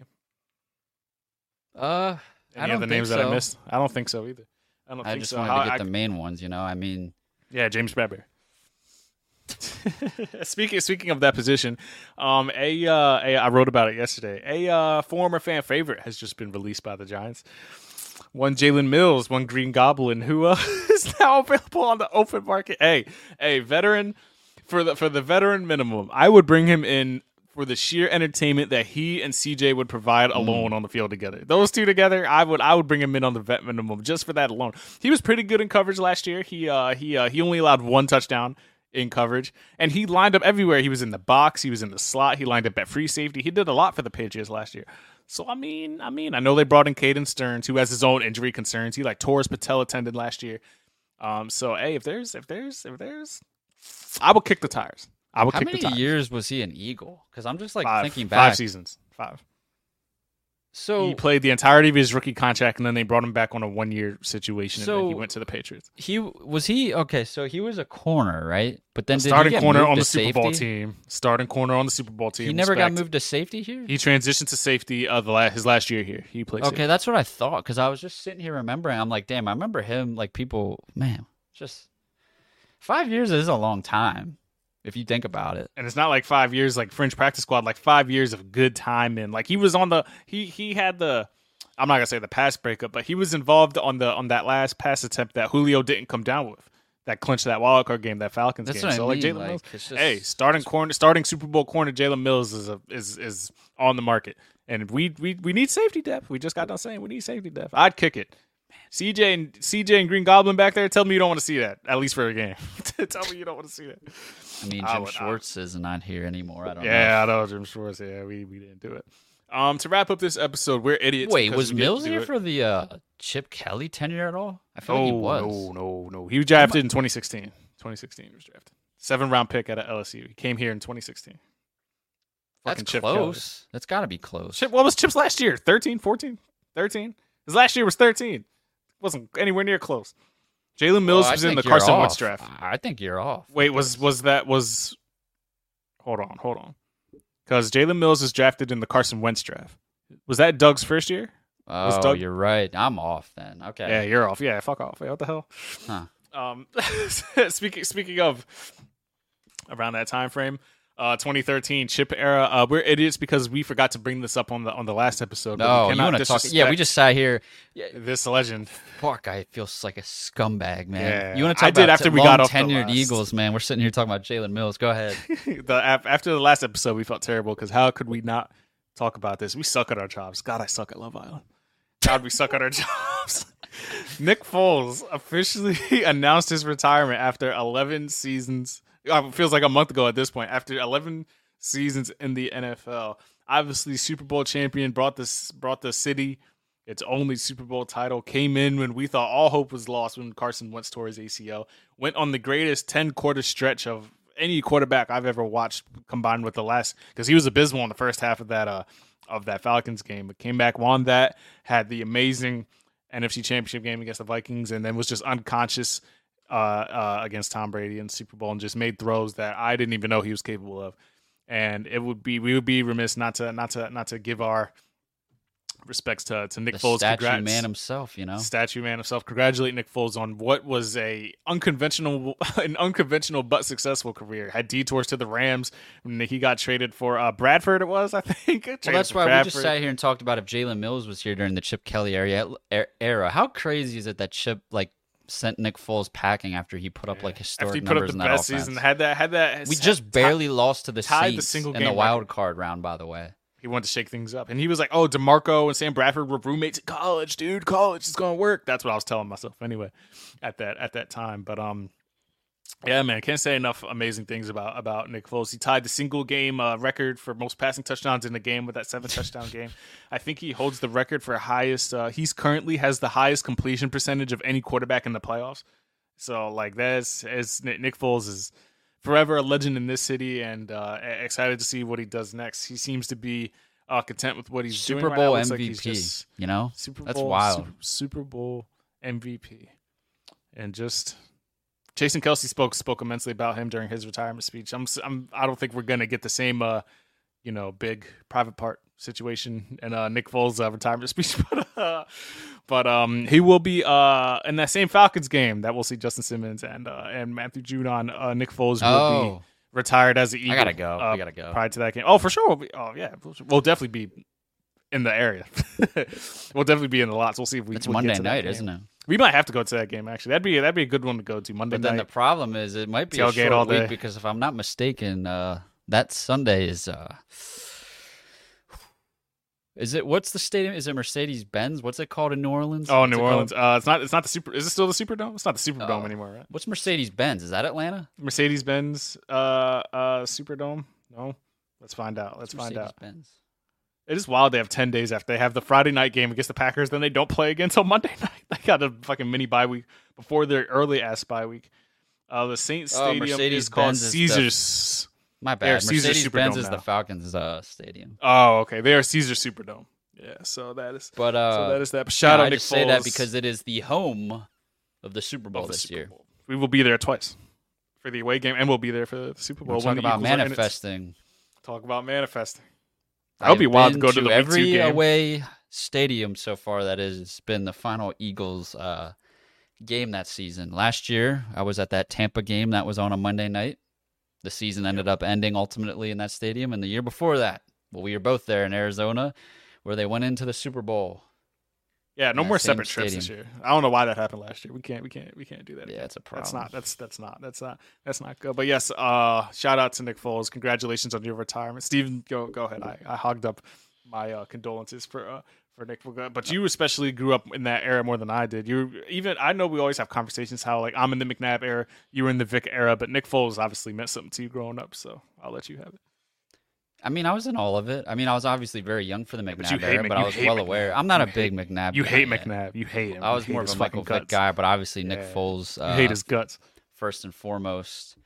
E: Uh,
D: any
E: I don't
D: other
E: think
D: names
E: so.
D: that I missed? I don't think so either. I don't
E: I
D: think
E: just
D: so.
E: wanted
D: How,
E: to get
D: I,
E: the main ones, you know. I mean,
D: yeah, James Bradbury. speaking speaking of that position, um, a, uh, a I wrote about it yesterday. A uh, former fan favorite has just been released by the Giants. One Jalen Mills, one Green Goblin, who uh, is now available on the open market. Hey, a veteran. For the for the veteran minimum, I would bring him in for the sheer entertainment that he and C J would provide alone mm. on the field together. Those two together, I would I would bring him in on the vet minimum just for that alone. He was pretty good in coverage last year. He uh he uh, he only allowed one touchdown in coverage, and he lined up everywhere. He was in the box, he was in the slot, he lined up at free safety. He did a lot for the Patriots last year. So I mean, I mean, I know they brought in Caden Stearns, who has his own injury concerns. He like tore his patella tendon last year. Um, so hey, if there's if there's if there's I would kick the tires. I would
E: How
D: kick
E: many
D: the tires.
E: years was he an Eagle? Because I'm just like
D: five,
E: thinking back.
D: Five seasons. Five.
E: So
D: he played the entirety of his rookie contract, and then they brought him back on a one-year situation,
E: so
D: and then he went to the Patriots.
E: He was he okay? So he was a corner, right? But then did
D: starting
E: he get
D: corner
E: moved
D: on
E: to
D: the Super
E: safety?
D: Bowl team. Starting corner on the Super Bowl team.
E: He never
D: Respect.
E: got moved to safety here.
D: He transitioned to safety uh, the la- his last year here. He played.
E: Okay,
D: safety.
E: that's what I thought because I was just sitting here remembering. I'm like, damn, I remember him. Like people, man, just five years is a long time. If you think about it.
D: And it's not like five years like Fringe Practice Squad, like five years of good time in. Like he was on the he he had the I'm not gonna say the pass breakup, but he was involved on the on that last pass attempt that Julio didn't come down with. That clinched that wild card game, that Falcons
E: That's
D: game.
E: what
D: So
E: I
D: like
E: mean.
D: Jalen
E: like,
D: Mills,
E: just...
D: hey, starting corner, starting Super Bowl corner Jalen Mills is a is is on the market, and we we we need safety depth. We just got done saying we need safety depth. I'd kick it. C J and C J and Green Goblin back there. Tell me you don't want to see that at least for a game. Tell me you don't want to see that.
E: I mean, Jim I would, Schwartz I, is not here anymore. I don't
D: yeah,
E: know.
D: Yeah, I know Jim Schwartz. Yeah, we, we didn't do it. Um, to wrap up this episode, we're idiots.
E: Wait, was Mills here
D: it.
E: for the uh, Chip Kelly tenure at all? I feel no, like he was.
D: No, no, no. He was drafted in twenty sixteen. twenty sixteen he was drafted. Seven round pick out of L S U. He came here in twenty sixteen.
E: That's
D: Chip
E: close.
D: Kelly.
E: That's got to be close.
D: Chip, what was Chip's last year? thirteen, fourteen, thirteen His last year was thirteen. Wasn't anywhere near close. Jalen Mills
E: well,
D: was in the Carson
E: off.
D: Wentz draft.
E: I think you're off.
D: Wait, was was that was? Hold on, hold on. Because Jalen Mills was drafted in the Carson Wentz draft. Was that Doug's first year?
E: Oh,
D: Doug...
E: you're right. I'm off then. Okay.
D: Yeah, you're off. Yeah, fuck off. Wait, what the hell?
E: Huh.
D: Um, speaking speaking of around that time frame, uh, twenty thirteen Chip era. Uh, we're idiots because we forgot to bring this up on the on the last episode.
E: No, you want to talk? Yeah, we just sat here.
D: This legend.
E: Poor guy feels like a scumbag, man.
D: Yeah,
E: you want to talk
D: I did
E: about
D: after
E: t-
D: we
E: long
D: got off
E: tenured
D: the last...
E: Eagles, man? We're sitting here talking about Jalen Mills. Go ahead.
D: the after the last episode, we felt terrible because how could we not talk about this? We suck at our jobs. God, I suck at Love Island. God, we suck at our jobs. Nick Foles officially announced his retirement after eleven seasons. It feels like a month ago at this point. After eleven seasons in the N F L, obviously Super Bowl champion, brought this brought the city its only Super Bowl title. Came in when we thought all hope was lost when Carson Wentz tore his A C L. Went on the greatest ten quarter stretch of any quarterback I've ever watched, combined with the last, because he was abysmal in the first half of that uh of that Falcons game, but came back, won that, had the amazing N F C Championship game against the Vikings, and then was just unconscious uh, uh, against Tom Brady in the Super Bowl and just made throws that I didn't even know he was capable of. And it would be we would be remiss not to not to not to give our respects to to Nick
E: The
D: Foles.
E: statue
D: Congrats.
E: man himself, you know.
D: Statue man himself. Congratulate Nick Foles on what was a unconventional, an unconventional but successful career. Had detours to the Rams when he got traded for uh, Bradford. It was, I think.
E: Well, that's why Bradford. we just sat here and talked about if Jalen Mills was here during the Chip Kelly era. Era. How crazy is it that Chip like sent Nick Foles packing after he put up like historic
D: after he put
E: numbers
D: up the
E: in that
D: best
E: offense?
D: season? Had that. Had that.
E: We just barely lost to the
D: tied
E: Saints
D: the single
E: in
D: game
E: the wild
D: record.
E: card round. By the way.
D: He wanted to shake things up. And he was like, oh, DeMarco and Sam Bradford were roommates at college, dude. College is going to work. That's what I was telling myself anyway at that at that time. But, um, yeah, man, can't say enough amazing things about, about Nick Foles. He tied the single-game uh, record for most passing touchdowns in the game with that seven-touchdown game. I think he holds the record for highest uh, – he's currently has the highest completion percentage of any quarterback in the playoffs. So, like, that's – as Nick Foles is – forever a legend in this city, and uh, excited to see what he does next. He seems to be uh, content with what he's
E: Super
D: doing.
E: Bowl
D: right now.
E: M V P,
D: like just
E: you know,
D: Super Bowl,
E: that's wild.
D: Super, Super Bowl M V P, and just Jason Kelsey spoke spoke immensely about him during his retirement speech. I'm, I'm I don't think we're gonna get the same, uh, you know, big private part situation and uh, Nick Foles' uh, retirement speech, but uh, but um, he will be uh in that same Falcons game that we'll see Justin Simmons and uh, and Matthew Judon. Uh, Nick Foles will
E: oh.
D: be retired as an Eagle.
E: I gotta go.
D: Uh,
E: I gotta go.
D: Prior to that game, oh for sure. We'll be, oh yeah, we'll, we'll definitely be in the area. We'll definitely be in the lots. We'll see if we.
E: It's
D: we'll
E: Monday
D: get to that
E: night,
D: game.
E: isn't it?
D: We might have to go to that game. Actually, that'd be that'd be a good one to go to Monday
E: But then
D: night.
E: the problem is, it might be a
D: Tailgate
E: short
D: all
E: week
D: day.
E: because if I'm not mistaken, uh, that Sunday is. Uh, Is it what's the stadium? Is it Mercedes Benz? What's it called in New Orleans?
D: Oh,
E: What's
D: New
E: it
D: Orleans.
E: called?
D: Uh, it's not. It's not the super. Is it still the Superdome? It's not the Superdome
E: Oh.
D: anymore, right?
E: What's Mercedes Benz? Is that Atlanta?
D: Mercedes Benz. Uh, uh, Superdome. No. Let's find out. Let's
E: What's
D: find out.
E: Mercedes-Benz?
D: It is wild. They have ten days after they have the Friday night game against the Packers. Then they don't play again until Monday night. They got a fucking mini bye week before their early ass bye week. Uh, the Saints
E: Oh,
D: Stadium is
E: Mercedes-Benz
D: called
E: is the-
D: Caesars.
E: My
D: They are
E: bad.
D: Caesar
E: Mercedes-Benz
D: Superdome
E: is the
D: now.
E: Falcons' uh, stadium.
D: Oh, okay. They are Caesar Superdome. Yeah. So that is.
E: But uh,
D: so that is that. But shout
E: no,
D: out
E: I
D: Nick
E: just say that
D: Foles
E: because it is the home of the Super Bowl
D: of the
E: this
D: Super
E: year.
D: Bowl. We will be there twice for the away game, and we'll be there for the Super Bowl.
E: We'll
D: when
E: talk
D: the
E: about
D: Eagles are in it.
E: manifesting.
D: Talk about manifesting. That
E: I
D: would be
E: have
D: wild to
E: been
D: go to the week
E: every
D: two game.
E: away stadium so far that has been the final Eagles uh, game that season. Last year, I was at that Tampa game that was on a Monday night. The season ended up ending ultimately in that stadium. And the year before that, well, we were both there in Arizona, where they went into the Super Bowl.
D: Yeah, no
E: in
D: more
E: that same
D: separate trips this
E: stadium.
D: year. I don't know why that happened last year. We can't, we can't, we can't do that.
E: Yeah,
D: again.
E: it's a
D: That's
E: problem.
D: not. That's that's not. That's not. That's not good. But yes, uh, shout out to Nick Foles. Congratulations on your retirement, Steven. Go go ahead. I, I hogged up my uh, condolences for uh, for Nick. But you especially grew up in that era more than I did. You even I know we always have conversations how like I'm in the McNabb era, you were in the Vic era, but Nick Foles obviously meant something to you growing up. So I'll let you have it.
E: I mean, I was in all of it. I mean, I was obviously very young for the McNabb
D: but you hate
E: era,
D: Mc-
E: but
D: you
E: I was
D: hate
E: well
D: McNabb.
E: aware. I'm not
D: You
E: a big
D: hate-
E: McNabb
D: You
E: guy
D: hate
E: yet.
D: McNabb. You hate him.
E: I was
D: You hate
E: more of
D: his
E: a Michael
D: fucking
E: Vick
D: guts.
E: guy, but obviously Nick
D: Yeah.
E: Foles uh,
D: You hate his guts.
E: first and foremost.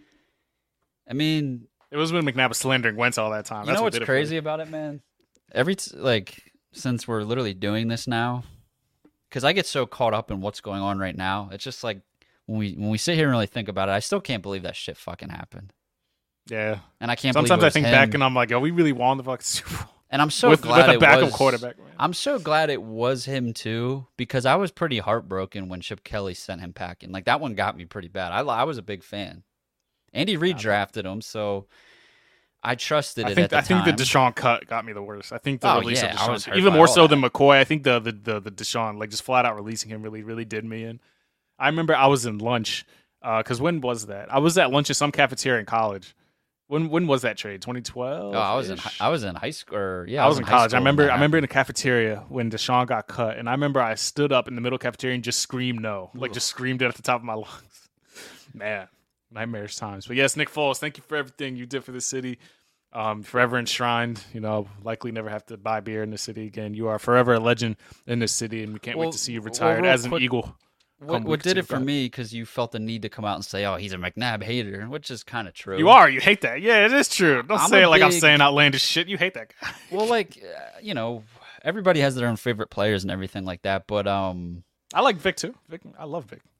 E: I mean,
D: It was when McNabb was slandering Wentz all that time.
E: you
D: That's
E: know
D: what
E: what's
D: did it for
E: crazy
D: you.
E: about it, man? Every t- like since we're literally doing this now, because I get so caught up in what's going on right now. It's just like when we when we sit here and really think about it, I still can't believe that shit fucking happened.
D: Yeah.
E: And I can't.
D: Sometimes
E: believe it
D: I
E: was
D: think
E: him.
D: back and I'm like, oh, we really won the fucking Super Bowl.
E: And I'm so
D: with,
E: glad
D: with a
E: it
D: backup
E: was,
D: quarterback. Man.
E: I'm so glad it was him too, because I was pretty heartbroken when Chip Kelly sent him packing. Like that one got me pretty bad. I I was a big fan. Andy Reid drafted him, so I trusted
D: I
E: it
D: think
E: at the
D: I think
E: time.
D: the Deshaun cut got me the worst. I think the
E: Oh,
D: release
E: yeah, I was
D: of
E: hurt
D: Deshaun, even
E: by
D: more
E: all
D: so
E: that.
D: than McCoy. I think the the the, the Deshaun, like just flat out releasing him, really really did me in. I remember I was in lunch because when was that? I was at lunch at some cafeteria in college. When when was that trade? twenty twelve.
E: Oh, I was in hi- I was in high school. Or, yeah,
D: I was in
E: high
D: college. I
E: school when
D: remember.
E: that
D: I remember in
E: happened.
D: the cafeteria when Deshaun got cut, and I remember I stood up in the middle cafeteria and just screamed no, like just screamed it at the top of my lungs. Man, nightmarish times. But yes, Nick Foles, thank you for everything you did for the city. Um, forever enshrined. You know, likely never have to buy beer in the city again. You are forever a legend in this city, and we can't
E: Well,
D: wait to see you
E: well,
D: retired
E: real
D: as an
E: quick-
D: Eagle.
E: What,
D: come
E: what
D: week
E: did
D: two.
E: it for
D: Go ahead.
E: me? Because you felt the need to come out and say, "Oh, he's a McNabb hater," which is kind of true.
D: You are. You hate that. Yeah, it is true. Don't
E: I'm
D: say
E: a
D: it like I'm
E: big-
D: saying outlandish shit. You hate that guy.
E: Well, like uh, you know, everybody has their own favorite players and everything like that. But um,
D: I like Vic too. Vic, I love Vic.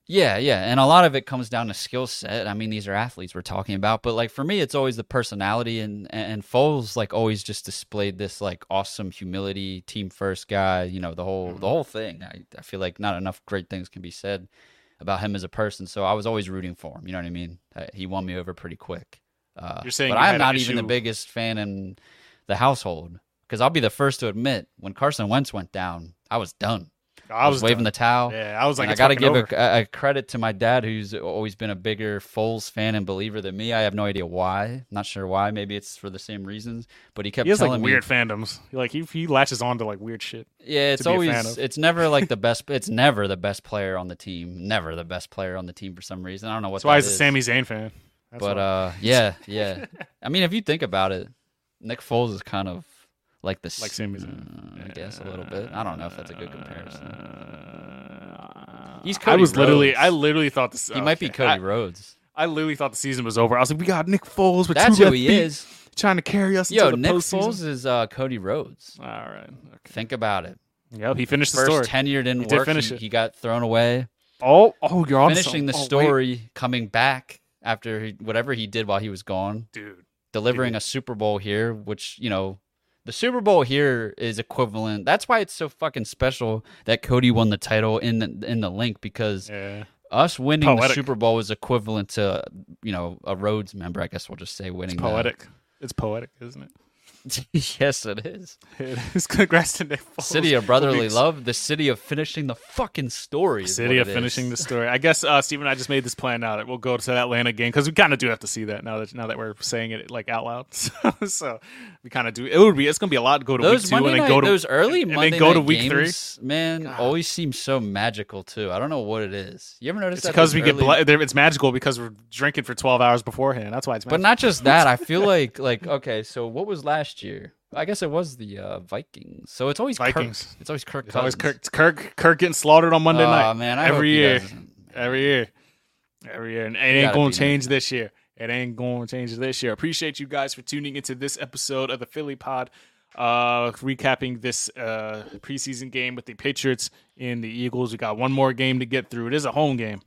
E: Yeah, yeah, and a lot of it comes down to skill set. I mean, these are athletes we're talking about, but like for me, it's always the personality, and and Foles like always just displayed this like awesome humility, team first guy. You know, the whole the whole thing. I, I feel like not enough great things can be said about him as a person. So I was always rooting for him. You know what I mean? He won me over pretty quick. Uh,
D: You're saying,
E: but
D: you
E: I'm
D: had
E: not
D: an
E: even the
D: issue-
E: biggest fan in the household, because I'll be the first to admit when Carson Wentz went down, I was done.
D: I
E: I
D: was
E: was waving
D: done.
E: the towel.
D: Yeah, I was like,
E: And I
D: it's
E: got to
D: fucking
E: give
D: over.
E: a, a credit to my dad, who's always been a bigger Foles fan and believer than me. I have no idea why. Not sure why. Maybe it's for the same reasons. But he kept
D: He has
E: telling
D: like
E: me,
D: weird fandoms. Like he he latches on to like weird shit.
E: yeah, it's
D: be a fan
E: always
D: of.
E: it's never like the best. It's never the best player on the team. Never the best player on the team for some reason. I don't know what.
D: That's why
E: that
D: he's a
E: is.
D: Sami Zayn fan. That's
E: But
D: why.
E: uh, yeah, yeah. I mean, if you think about it, Nick Foles is kind of like the
D: Like Sami Zayn.
E: uh, I guess a little bit. I don't know if that's a good comparison. He's
D: I
E: Cody
D: was literally,
E: Rhodes.
D: I literally thought this.
E: He might be
D: okay,
E: Cody
D: I,
E: Rhodes.
D: I literally thought the season was over. I was like, we got Nick Foles with
E: That's
D: two
E: who
D: left
E: he
D: feet
E: is.
D: trying to carry us
E: Yo,
D: into the
E: Nick
D: postseason.
E: Foles is uh, Cody Rhodes.
D: All right. Okay.
E: Think about it.
D: Yep, he finished the
E: First
D: story.
E: tenure didn't
D: He did
E: work.
D: finish
E: he,
D: it.
E: he got thrown away.
D: Oh, oh, you're on
E: Finishing the
D: oh, wait.
E: story, coming back after he, whatever he did while he was gone,
D: dude.
E: delivering a Super Bowl here, which, you know, the Super Bowl here is equivalent. That's why it's so fucking special that Cody won the title in the, in the link, because
D: Yeah.
E: us winning the
D: Poetic.
E: Super Bowl is equivalent to, you know, a Rhodes member. I guess we'll just say winning.
D: It's poetic. It's poetic, isn't it?
E: The, yes, it is.
D: It is. Congrats to Nick Foles.
E: City of brotherly
D: Weeks.
E: love, the city of finishing the fucking story. is
D: City
E: what
D: of
E: it
D: finishing
E: is.
D: the story. I guess uh, Steve and I just made this plan now that we'll go to the Atlanta game, because we kind of do have to see that now that now that we're saying it like out loud. So, so we kind of do. It would be. It's gonna be a lot to go to
E: Those
D: week two
E: Monday
D: and then
E: night,
D: go to
E: those early
D: and,
E: Monday
D: and then go to
E: night
D: week
E: games,
D: three.
E: man,
D: God.
E: always seem so magical too. I don't know what it is. You ever notice
D: It's
E: that?
D: because
E: those
D: we get
E: early-
D: blood. It's magical because we're drinking for twelve hours beforehand. That's why it's
E: But
D: magical.
E: not just that. I feel like like okay. So what was last year? I guess it was the uh, Vikings. So it's always
D: Vikings.
E: Kirk. It's always Kirk.
D: It's always
E: Cousins.
D: Kirk, Kirk, Kirk getting slaughtered on Monday
E: Oh,
D: night.
E: man, I
D: every
E: hope he
D: year,
E: doesn't.
D: every year, every year, and it
E: You
D: ain't
E: gotta
D: going
E: be
D: to change this year. It ain't going to change this year. Appreciate you guys for tuning into this episode of the Philly Pod, uh, recapping this uh, preseason game with the Patriots and the Eagles. We got one more game to get through. It is a home game.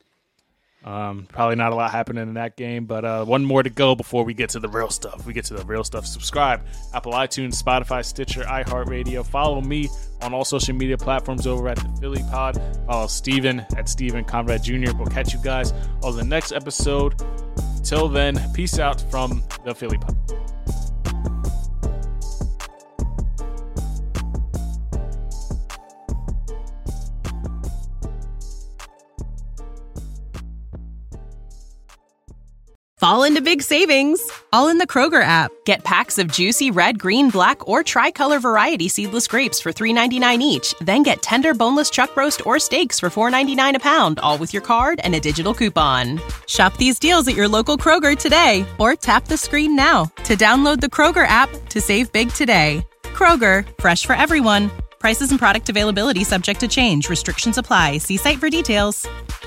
D: Um, probably not a lot happening in that game, but uh, one more to go before we get to the real stuff. We get to the real stuff. Subscribe, Apple iTunes, Spotify, Stitcher, iHeartRadio. Follow me on all social media platforms over at the Philly Pod. Follow Steven at Steven Conrad Junior We'll catch you guys on the next episode. Till then, peace out from the Philly Pod.
A: Fall into big savings, all in the Kroger app. Get packs of juicy red, green, black, or tricolor variety seedless grapes for three ninety-nine each. Then get tender boneless chuck roast or steaks for four ninety-nine a pound, all with your card and a digital coupon. Shop these deals at your local Kroger today, or tap the screen now to download the Kroger app to save big today. Kroger, fresh for everyone. Prices and product availability subject to change. Restrictions apply. See site for details.